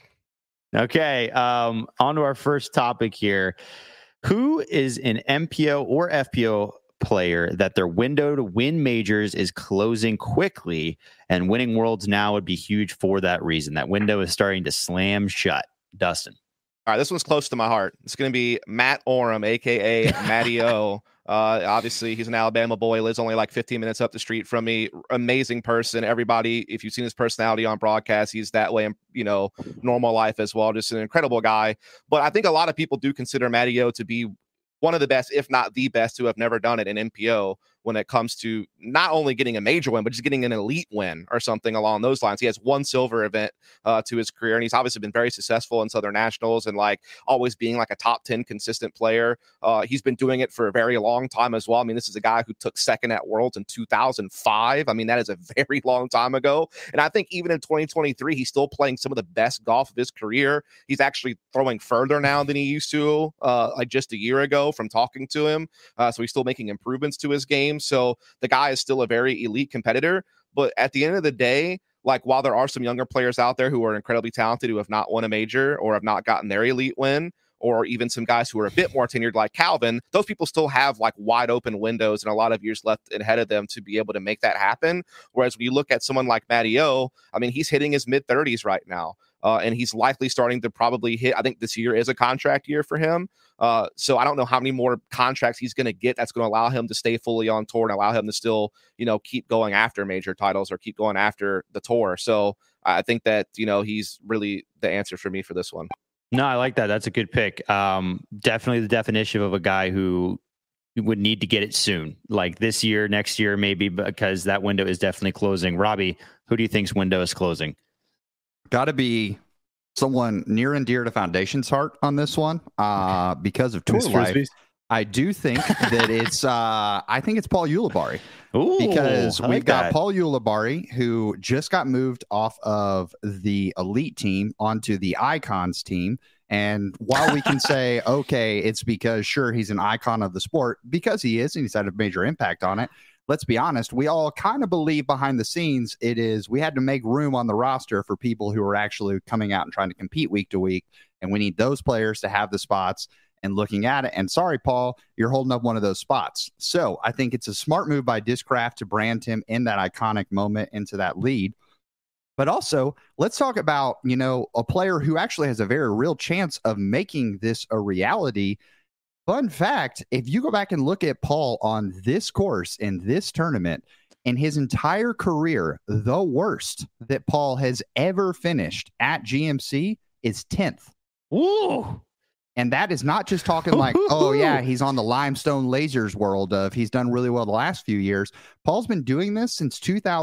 [SPEAKER 1] Okay. On to our first topic here. Who is an MPO or FPO player that their window to win majors is closing quickly, and winning Worlds now would be huge for that reason? That window is starting to slam shut. Dustin.
[SPEAKER 3] All right, this one's close to my heart. It's going to be Matt Oram, a.k.a. Matty O. Obviously, he's an Alabama boy, lives only like 15 minutes up the street from me. Amazing person. Everybody, if you've seen his personality on broadcast, he's that way in, normal life as well. Just an incredible guy. But I think a lot of people do consider Matty O to be one of the best, if not the best, who have never done it in MPO when it comes to not only getting a major win, but just getting an elite win or something along those lines. He has one silver event to his career, and he's obviously been very successful in Southern Nationals and like always being like a top 10 consistent player. He's been doing it for a very long time as well. I mean, this is a guy who took second at Worlds in 2005. I mean, that is a very long time ago. And I think even in 2023, he's still playing some of the best golf of his career. He's actually throwing further now than he used to like just a year ago from talking to him. So he's still making improvements to his game. So the guy is still a very elite competitor. But at the end of the day, like while there are some younger players out there who are incredibly talented who have not won a major or have not gotten their elite win, or even some guys who are a bit more tenured like Calvin, those people still have like wide open windows and a lot of years left ahead of them to be able to make that happen. Whereas when you look at someone like Matty O, I mean, he's hitting his mid 30s right now. And he's likely starting to probably hit, I think this year is a contract year for him. So I don't know how many more contracts he's going to get that's going to allow him to stay fully on tour and allow him to still, keep going after major titles or keep going after the tour. So I think that, he's really the answer for me for this one.
[SPEAKER 1] No, I like that. That's a good pick. Definitely the definition of a guy who would need to get it soon, like this year, next year, maybe, because that window is definitely closing. Robbie, who do you think's window is closing?
[SPEAKER 4] Got to be someone near and dear to Foundation's heart on this one because of tour life. I do think that it's I think it's Paul Ulibarri.
[SPEAKER 1] Ooh,
[SPEAKER 4] because
[SPEAKER 1] we've
[SPEAKER 4] got Paul Ulibarri, who just got moved off of the elite team onto the Icons team. And while we can say, okay, it's because sure, he's an icon of the sport, because he is, and he's had a major impact on it. Let's be honest, we all kind of believe behind the scenes we had to make room on the roster for people who are actually coming out and trying to compete week to week. And we need those players to have the spots and looking at it. And sorry, Paul, you're holding up one of those spots. So I think it's a smart move by Discraft to brand him in that iconic moment into that lead. But also, let's talk about, a player who actually has a very real chance of making this a reality. Fun fact, if you go back and look at Paul on this course in this tournament, in his entire career, the worst that Paul has ever finished at GMC is 10th.
[SPEAKER 1] Ooh.
[SPEAKER 4] And that is not just talking like, oh, yeah, he's on the Limestone Lasers world of he's done really well the last few years. Paul's been doing this since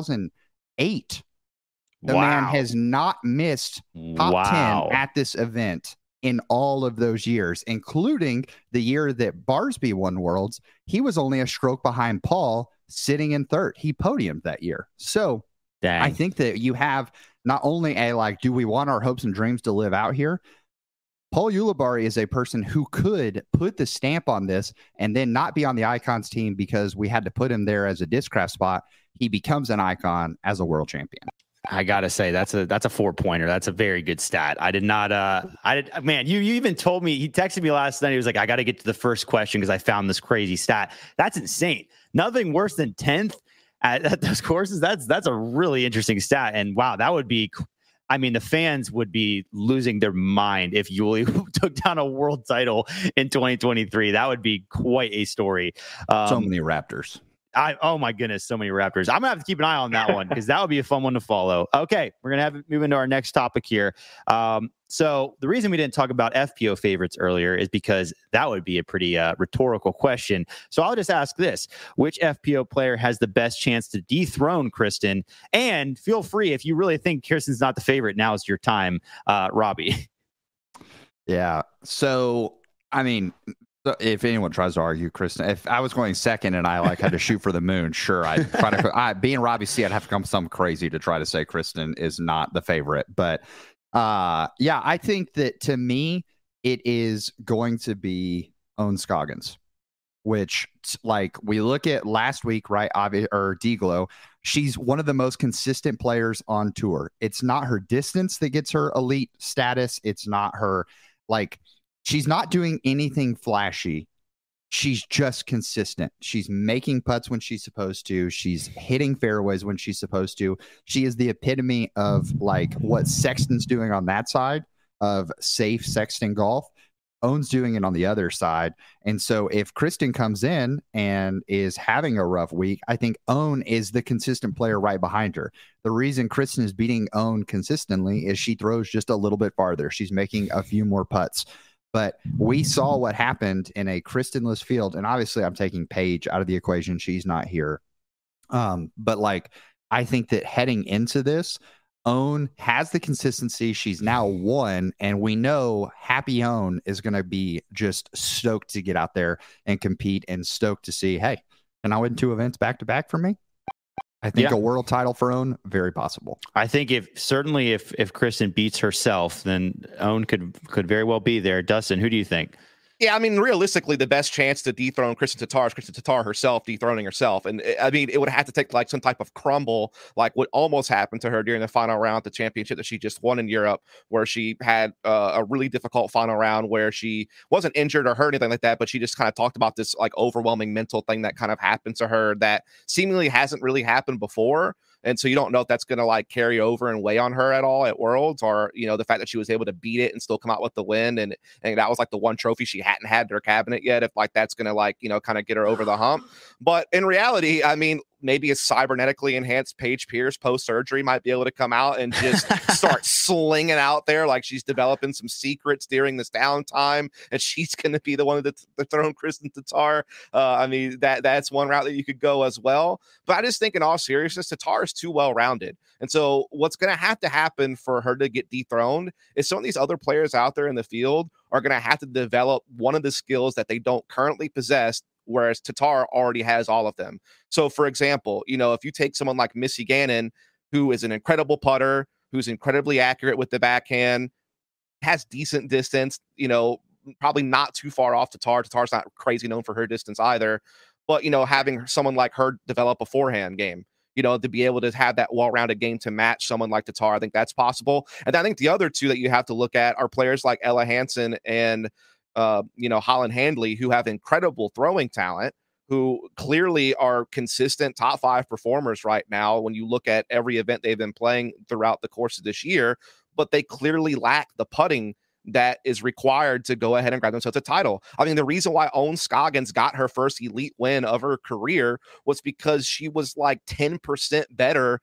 [SPEAKER 4] 2008. The man has not missed top 10 at this event in all of those years, including the year that Barsby won Worlds. He was only a stroke behind Paul sitting in third. He podiumed that year. So
[SPEAKER 1] Dang.
[SPEAKER 4] I think that you have not only a, like, do we want our hopes and dreams to live out here? Paul Ulibarri is a person who could put the stamp on this and then not be on the Icons team because we had to put him there as a Discraft spot. He becomes an icon as a world champion.
[SPEAKER 1] I gotta say that's a 4-pointer. That's a very good stat. I did not. Man, you even told me. He texted me last night. He was like, I got to get to the first question because I found this crazy stat. That's insane. Nothing worse than 10th at those courses. That's a really interesting stat. And wow, that would be. I mean, the fans would be losing their mind if Yuli took down a world title in 2023. That would be quite a story.
[SPEAKER 4] So many Raptors.
[SPEAKER 1] Oh my goodness, so many Raptors. I'm gonna have to keep an eye on that one because that would be a fun one to follow. Okay, we're gonna move into our next topic here. So the reason we didn't talk about FPO favorites earlier is because that would be a pretty rhetorical question. So I'll just ask this: which FPO player has the best chance to dethrone Kristen? And feel free if you really think Kristen's not the favorite. Now is your time, Robbie.
[SPEAKER 4] Yeah. So I mean, if anyone tries to argue, Kristen, if I was going second and I had to shoot for the moon, sure, I'd try to. Being Robbie C, I'd have to come something crazy to try to say Kristen is not the favorite. But yeah, I think that to me, it is going to be Ohn Scoggins, which we look at last week, right? Or D-Glow. She's one of the most consistent players on tour. It's not her distance that gets her elite status. It's not her she's not doing anything flashy. She's just consistent. She's making putts when she's supposed to. She's hitting fairways when she's supposed to. She is the epitome of what Sexton's doing on that side of safe Sexton golf. Ohn's doing it on the other side. And so if Kristen comes in and is having a rough week, I think Ohn is the consistent player right behind her. The reason Kristen is beating Ohn consistently is she throws just a little bit farther. She's making a few more putts. But we saw what happened in a Kristenless field. And obviously I'm taking Paige out of the equation. She's not here. But I think that heading into this, Ohn has the consistency. She's now won. And we know Happy Ohn is going to be just stoked to get out there and compete and stoked to see, hey, can I win 2 events back to back for me? I think a world title for Ohn, very possible.
[SPEAKER 1] I think if Kristen beats herself, then Ohn could very well be there. Dustin, who do you think?
[SPEAKER 3] Yeah, I mean, realistically, the best chance to dethrone Kristen Tatar is Kristen Tatar herself dethroning herself. And I mean, it would have to take some type of crumble, like what almost happened to her during the final round at the championship that she just won in Europe, where she had a really difficult final round where she wasn't injured or hurt, anything like that, but she just kind of talked about this overwhelming mental thing that kind of happened to her that seemingly hasn't really happened before. And so you don't know if that's going to carry over and weigh on her at all at Worlds, or, the fact that she was able to beat it and still come out with the win. And that was the one trophy she hadn't had in her cabinet yet. If that's going to kind of get her over the hump. But in reality, I mean, maybe a cybernetically enhanced Paige Pierce post-surgery might be able to come out and just start slinging out there like she's developing some secrets during this downtime, and she's going to be the one to dethrone Kristen Tatar. I mean, that's one route that you could go as well. But I just think in all seriousness, Tatar is too well-rounded. And so what's going to have to happen for her to get dethroned is some of these other players out there in the field are going to have to develop one of the skills that they don't currently possess, whereas Tatar already has all of them. So, for example, if you take someone like Missy Gannon, who is an incredible putter, who's incredibly accurate with the backhand, has decent distance, probably not too far off Tatar. Tatar's not crazy known for her distance either. But, having someone like her develop a forehand game, to be able to have that well-rounded game to match someone like Tatar, I think that's possible. And I think the other two that you have to look at are players like Ella Hansen and Holland Handley, who have incredible throwing talent, who clearly are consistent top 5 performers right now when you look at every event they've been playing throughout the course of this year, but they clearly lack the putting that is required to go ahead and grab themselves a title. I mean, the reason why Ohn Scoggins got her first elite win of her career was because she was 10% better,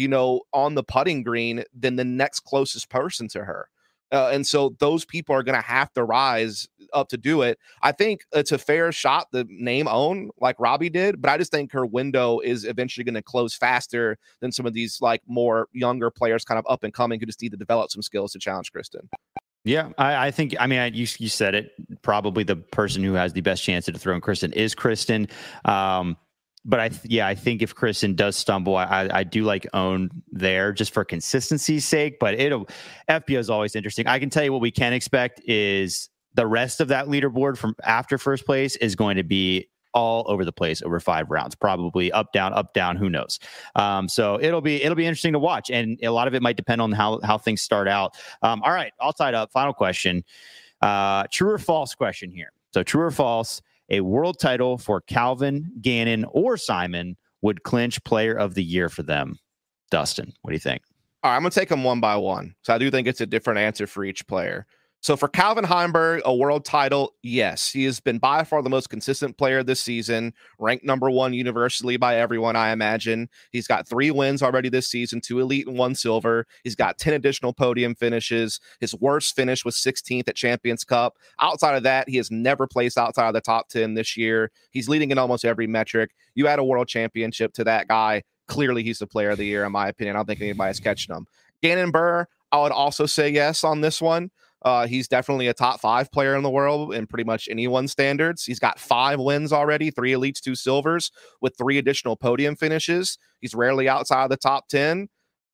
[SPEAKER 3] on the putting green than the next closest person to her. And so those people are going to have to rise up to do it. I think it's a fair shot to name Ohn like Robbie did, but I just think her window is eventually going to close faster than some of these more younger players kind of up and coming who just need to develop some skills to challenge Kristen.
[SPEAKER 1] Yeah, I think, you said it, probably the person who has the best chance to dethrone Kristen is Kristen. But I think if Kristen does stumble, I do like own there just for consistency's sake. But FPO is always interesting. I can tell you what we can expect is the rest of that leaderboard from after first place is going to be all over the place over 5 rounds, probably up, down, who knows? So it'll be interesting to watch. And a lot of it might depend on how things start out. All right, all tied up. Final question. True or false question here. So true or false, a world title for Calvin, Gannon, or Simon would clinch player of the year for them. Dustin, what do you think?
[SPEAKER 3] All right, I'm going to take them one by one. So I do think it's a different answer for each player. So for Calvin Heimberg, a world title, yes. He has been by far the most consistent player this season, ranked number 1 universally by everyone, I imagine. He's got 3 wins already this season, 2 elite and 1 silver. He's got 10 additional podium finishes. His worst finish was 16th at Champions Cup. Outside of that, he has never placed outside of the top 10 this year. He's leading in almost every metric. You add a world championship to that guy, clearly he's the player of the year, in my opinion. I don't think anybody's catching him. Gannon Buhr, I would also say yes on this one. He's definitely a top 5 player in the world in pretty much anyone's standards. He's got 5 wins already, 3 elites, 2 silvers, with 3 additional podium finishes. He's rarely outside of the top 10.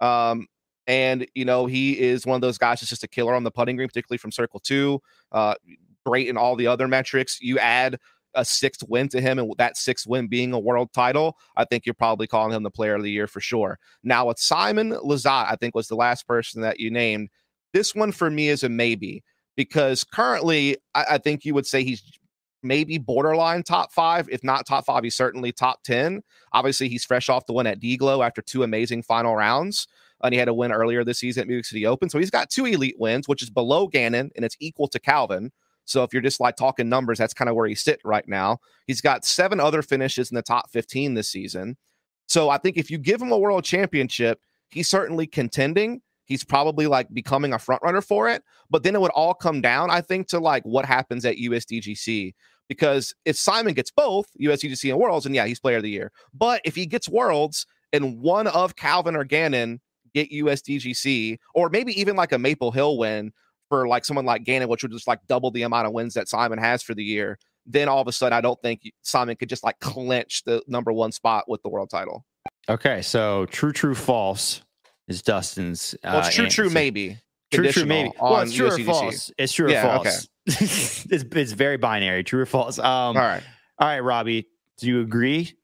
[SPEAKER 3] And, he is one of those guys that's just a killer on the putting green, particularly from Circle 2. Great in all the other metrics. You add a 6th win to him, and that 6th win being a world title, I think you're probably calling him the player of the year for sure. Now, with Simon Lizotte, I think was the last person that you named. This one for me is a maybe, because currently I think you would say he's maybe borderline top 5. If not top 5, he's certainly top 10. Obviously, he's fresh off the win at D-Glow after 2 amazing final rounds. And he had a win earlier this season at Music City Open. So he's got 2 elite wins, which is below Gannon, and it's equal to Calvin. So if you're just like talking numbers, that's kind of where he's sitting right now. He's got 7 other finishes in the top 15 this season. So I think if you give him a world championship, he's certainly contending. He's probably like becoming a front runner for it, but then it would all come down, I think, to like what happens at USDGC. Because if Simon gets both USDGC and Worlds, and yeah, he's player of the year. But if he gets Worlds and one of Calvin or Gannon get USDGC, or maybe even like a Maple Hill win for like someone like Gannon, which would just like double the amount of wins that Simon has for the year, then all of a sudden I don't think Simon could just like clinch the number 1 spot with the world title.
[SPEAKER 1] Okay, so true, false is Dustin's.
[SPEAKER 3] Well, it's true, maybe.
[SPEAKER 1] True, maybe. Well, it's true
[SPEAKER 3] USDGC.
[SPEAKER 1] or false. It's true or false. Okay. it's very binary. True or false. All right, Robbie, do you agree?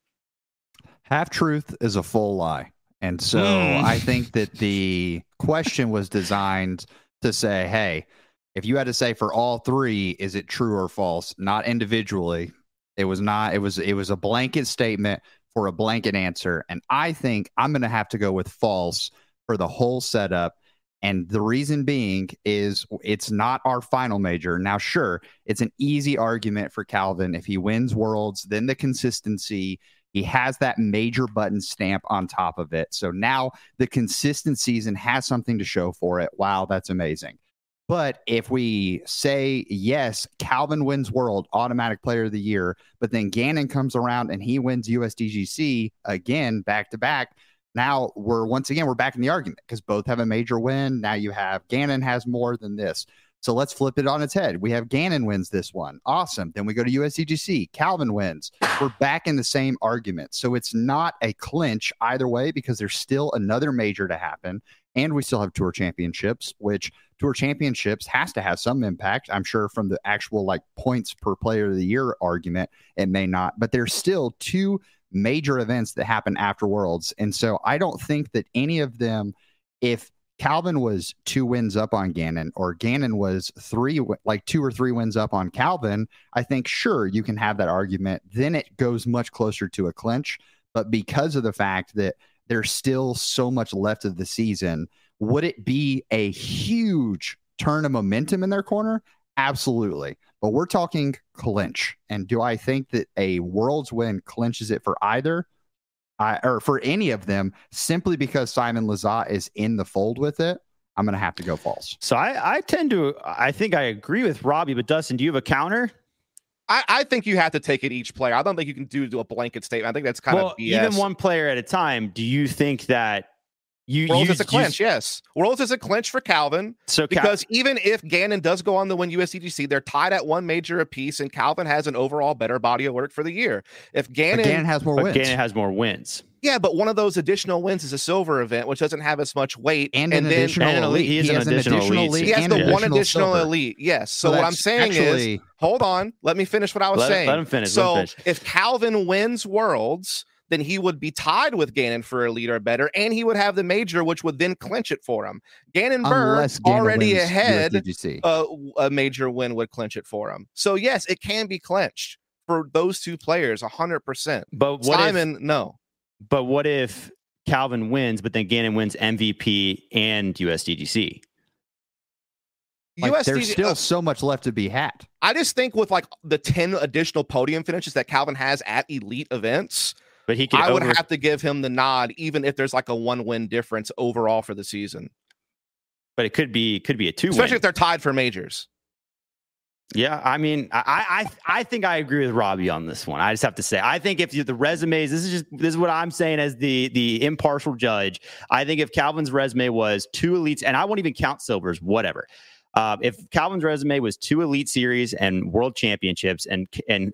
[SPEAKER 4] Half truth is a full lie. And so I think that the question was designed to say, hey, if you had to say for all 3, is it true or false? Not individually. It was not. It was a blanket statement for a blanket answer. And I think I'm going to have to go with false for the whole setup. And the reason being is it's not our final major. Now, sure, it's an easy argument for Calvin. If he wins Worlds, then the consistency, he has that major button stamp on top of it. So now the consistent season has something to show for it. Wow, that's amazing. But if we say, yes, Calvin wins World, automatic player of the year, but then Gannon comes around and he wins USDGC again, back to back. Now we're back in the argument because both have a major win. Now you have Gannon has more than this. So let's flip it on its head. We have Gannon wins this one. Awesome. Then we go to USDGC. Calvin wins. We're back in the same argument. So it's not a clinch either way because there's still another major to happen. And we still have tour championships, which tour championships has to have some impact. I'm sure from the actual like points per player of the year argument, it may not. But there's still 2 major events that happen after Worlds. And so I don't think that any of them, if Calvin was 2 wins up on Gannon or Gannon was 2 or 3 wins up on Calvin, I think, sure, you can have that argument. Then it goes much closer to a clinch. But because of the fact that there's still so much left of the season, would it be a huge turn of momentum in their corner? Absolutely. But we're talking clinch. And do I think that a Worlds win clinches it for either? Or for any of them, simply because Simon Lizotte is in the fold with it? I'm going to have to go false.
[SPEAKER 1] So I think I agree with Robbie, but Dustin, do you have a counter?
[SPEAKER 3] I think you have to take it each player. I don't think you can do a blanket statement. I think that's kind of BS.
[SPEAKER 1] Even one player at a time. Do you think that
[SPEAKER 3] Worlds is a clinch, yes. Worlds is a clinch for Calvin.
[SPEAKER 1] So
[SPEAKER 3] because even if Ganon does go on to win USDGC, they're tied at one major apiece, and Calvin has an overall better body of work for the year. If Ganon
[SPEAKER 4] has more wins.
[SPEAKER 1] Ganon has more wins.
[SPEAKER 3] Yeah, but one of those additional wins is a silver event, which doesn't have as much weight.
[SPEAKER 4] And an additional elite.
[SPEAKER 1] He has an additional elite.
[SPEAKER 3] He has the one additional elite. Yes. So what I'm saying is, hold on, let me finish what I was saying.
[SPEAKER 1] Let him finish.
[SPEAKER 3] So if Calvin wins Worlds, then he would be tied with Ganon for elite or better, and he would have the major, which would then clinch it for him. Ganon already ahead, a major win would clinch it for him. So yes, it can be clinched for those two players, 100%.
[SPEAKER 1] But
[SPEAKER 3] no.
[SPEAKER 1] But what if Calvin wins, but then Ganon wins MVP and USDGC?
[SPEAKER 4] There's still so much left to be had.
[SPEAKER 3] I just think with like the 10 additional podium finishes that Calvin has at elite events,
[SPEAKER 1] but I
[SPEAKER 3] would have to give him the nod, even if there's like a 1-win difference overall for the season.
[SPEAKER 1] But it could be a 2-win,
[SPEAKER 3] especially if they're tied for majors.
[SPEAKER 1] Yeah, I mean, I think I agree with Robbie on this one. I just have to say, I think if the resumes, this is what I'm saying as the impartial judge. I think if Calvin's resume was 2 elites, and I won't even count silvers, whatever. If Calvin's resume was 2 elite series and world championships, and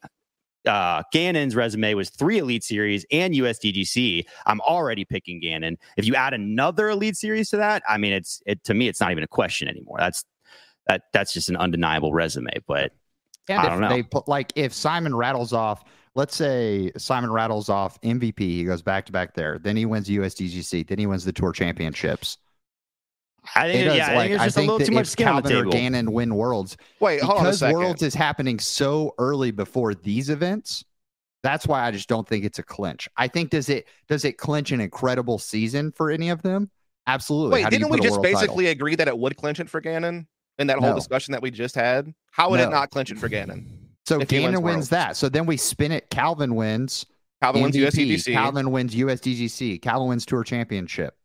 [SPEAKER 1] Ganon's resume was 3 elite series and USDGC, I'm already picking Ganon. If you add another elite series to that, I mean, to me, it's not even a question anymore. That's just an undeniable resume, but I don't know.
[SPEAKER 4] They put, if Simon rattles off, let's say Simon rattles off MVP, he goes back to back there, then he wins USDGC, then he wins the Tour Championships.
[SPEAKER 1] I think it's just a little too much skin on the table.
[SPEAKER 4] Or Ganon win Worlds.
[SPEAKER 3] Wait, hold on a second.
[SPEAKER 4] Worlds is happening so early before these events. That's why I just don't think it's a clinch. I think does it clinch an incredible season for any of them? Absolutely.
[SPEAKER 3] Wait, didn't we just basically agree that it would clinch it for Ganon? In that whole discussion that we just had, how would it not clinch it for Ganon?
[SPEAKER 4] So Ganon wins that. So then we spin it. Calvin wins.
[SPEAKER 3] Calvin wins USDGC.
[SPEAKER 4] Calvin wins USDGC. Calvin wins Tour Championship.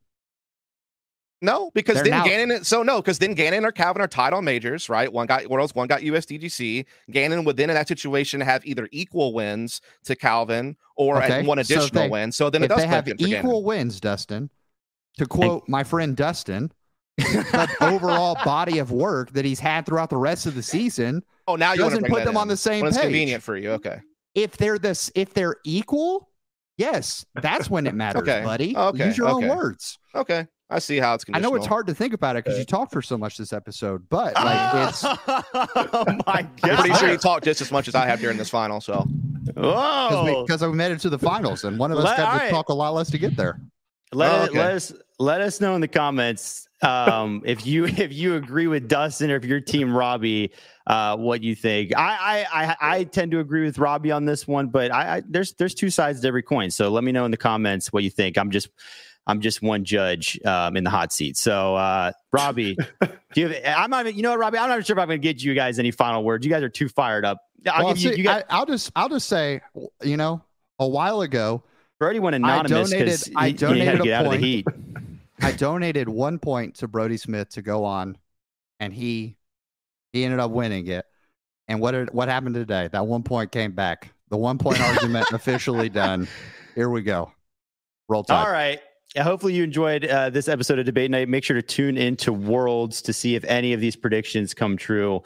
[SPEAKER 3] No, because then Ganon or Calvin are tied on majors, right? One got Worlds, one got USDGC. Ganon would then in that situation have either equal wins to Calvin or one additional win. So then it does
[SPEAKER 4] have equal wins, Dustin. To quote my friend Dustin, the overall body of work that he's had throughout the rest of the season.
[SPEAKER 3] Oh, now you
[SPEAKER 4] doesn't put them on the same page.
[SPEAKER 3] It's convenient for you. Okay.
[SPEAKER 4] If they're equal, yes, that's when it matters, buddy. Use your own words.
[SPEAKER 3] Okay. I see how it's conditional.
[SPEAKER 4] I know it's hard to think about it because you talked for so much this episode, but it's.
[SPEAKER 1] Oh my God!
[SPEAKER 3] I'm pretty sure you talked just as much as I have during this final. So,
[SPEAKER 4] because we made it to the finals, and one of us got to talk a lot less to get there.
[SPEAKER 1] Let us know in the comments if you agree with Dustin or if your team Robbie, what you think. I tend to agree with Robbie on this one, but there's 2 sides to every coin. So let me know in the comments what you think. I'm just one judge in the hot seat. So Robbie, I'm not even sure if I'm going to get you guys any final words. You guys are too fired up.
[SPEAKER 4] I'll just say, a while ago,
[SPEAKER 1] Brody went anonymous because
[SPEAKER 4] I donated
[SPEAKER 1] to get out of the heat.
[SPEAKER 4] I donated 1 point to Brody Smith to go on, and he ended up winning it. And what happened today? That 1 point came back. The 1 point argument officially done. Here we go. Roll Tide.
[SPEAKER 1] All right. Hopefully you enjoyed this episode of Debate Night. Make sure to tune into Worlds to see if any of these predictions come true.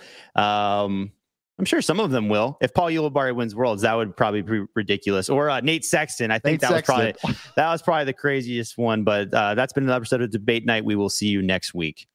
[SPEAKER 1] I'm sure some of them will. If Paul Ulibarri wins Worlds, that would probably be ridiculous. Or Nate Sexton. I think that was probably the craziest one. But that's been another episode of Debate Night. We will see you next week.